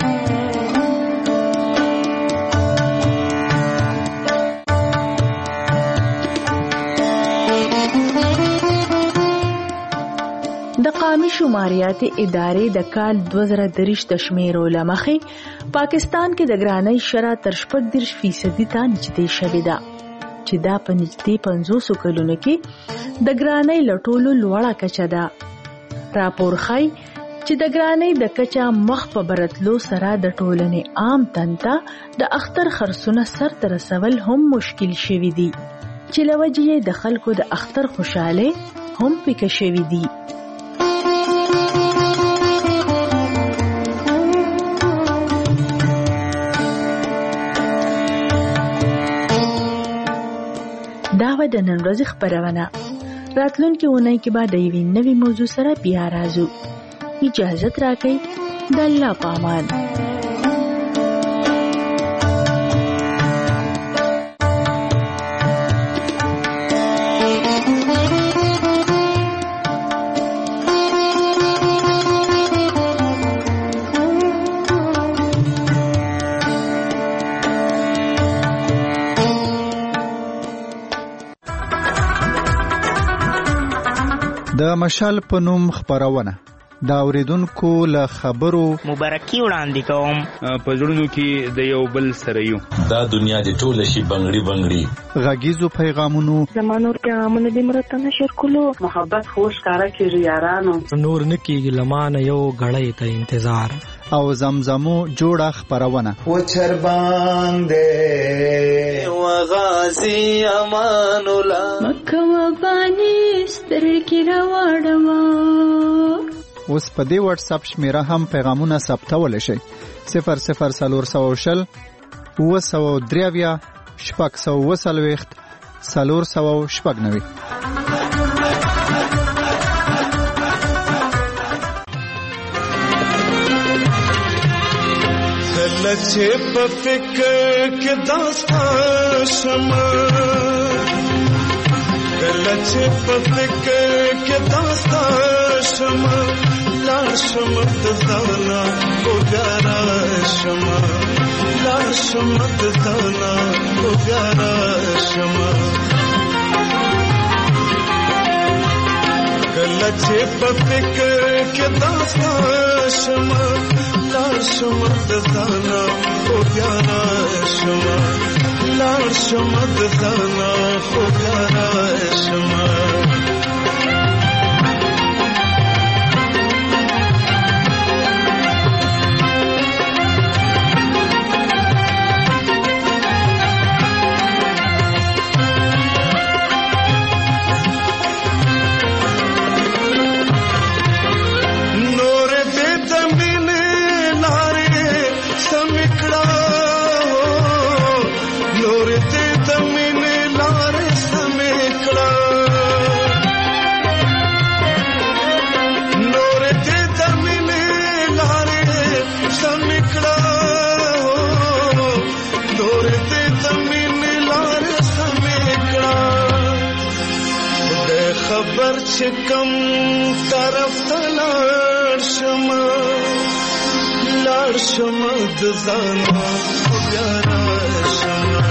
Speaker 5: د قومي شماریات ادارې د کال 2023 د شمیرو لمخې پاکستان کې د ګرانۍ شرح تر 14% ته نږدې شوې ده چې دا په نږدې 500 کلونو کې د ګرانۍ لټولو لوړه کچه ده. راپور ښيي چې د ګرانۍ د کچه مخ په برتلو سره د ټولنې عام تنته د اختر خرڅونه سر ته رسول هم مشکل شوي دي چې لوجه د خلکو د اختر خوشاله هم پکې شوي دي. دا
Speaker 4: و د نن ورځې خبرونه. راتلونکي اونۍ کې به د یوې نوې موضوع سره بیا راځو. اجازه راکړئ. د الله په امان.
Speaker 3: د مشال په نوم خبرونه دا اوریدونکو له خبرو
Speaker 11: مبارکي وړاندې کوم.
Speaker 12: په زړونو کې د یو بل سره یو.
Speaker 13: دا دنیا د ټول شي بنگړي بنگړي
Speaker 3: غږیزو پیغامونو
Speaker 14: زمانور پیغامونه د مرته نشر کولو محبت خوش کارا کیږي یارانو
Speaker 25: نور نکیږي لمانه یو غړې ته انتظار
Speaker 3: او زمزمو جوړه خبرونه
Speaker 15: و چرباندې و غازی امان الله
Speaker 5: مکه و بانی سترګې راوړما.
Speaker 3: اوس په دې واتس اپ شمیره هم پیغامونه ثبتول شي. 00420 903 640 490.
Speaker 15: کله چې په فکر کې داستا شمه کله چې په فکر کې داستا شمه لا شمت زانا کو پیارا شمه لا شمت زانا کو پیارا شمه کله چې په فکر کې داستا شمه لا شمت زانا کو پیارا شمه لا شمت زانا کو پیارا شمه خبر چې کم طرف ته لاړ شمه د ځانا پیارا شمه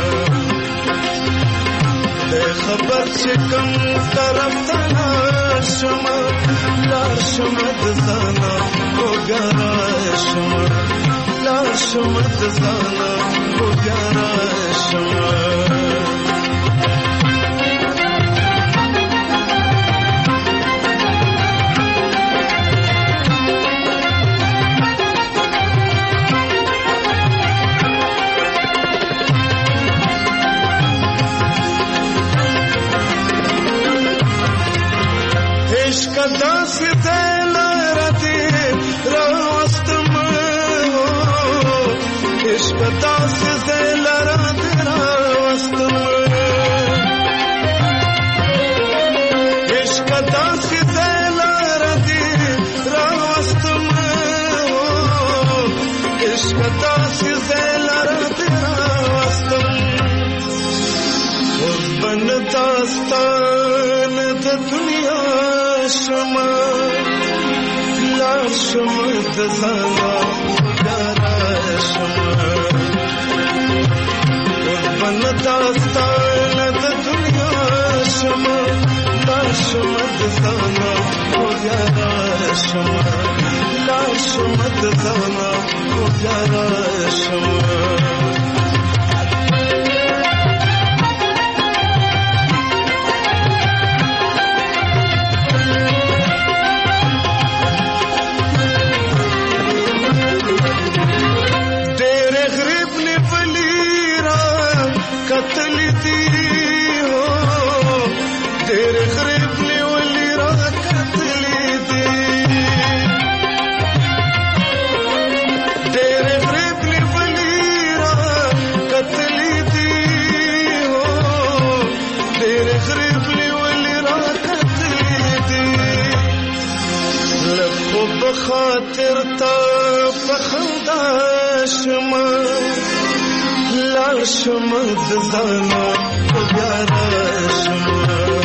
Speaker 15: د خبر چې کم طرف ته لاړ شمه د ځانا پیارا شمه د ځانا پیارا شمه کدا ستل راته راستم عشق کدا ستل راته راستم عشق کدا ستل راته راستم عشق کدا ستل راته راستم اور بن داستان د دنیا شما لا شما د زانا پیارا شما قربان داستان د دنیا شما لا شما د زانا پیارا شما لا شما د زانا پیارا شما خاطر تا پخندا شما لار شما د ځانا بیا را شما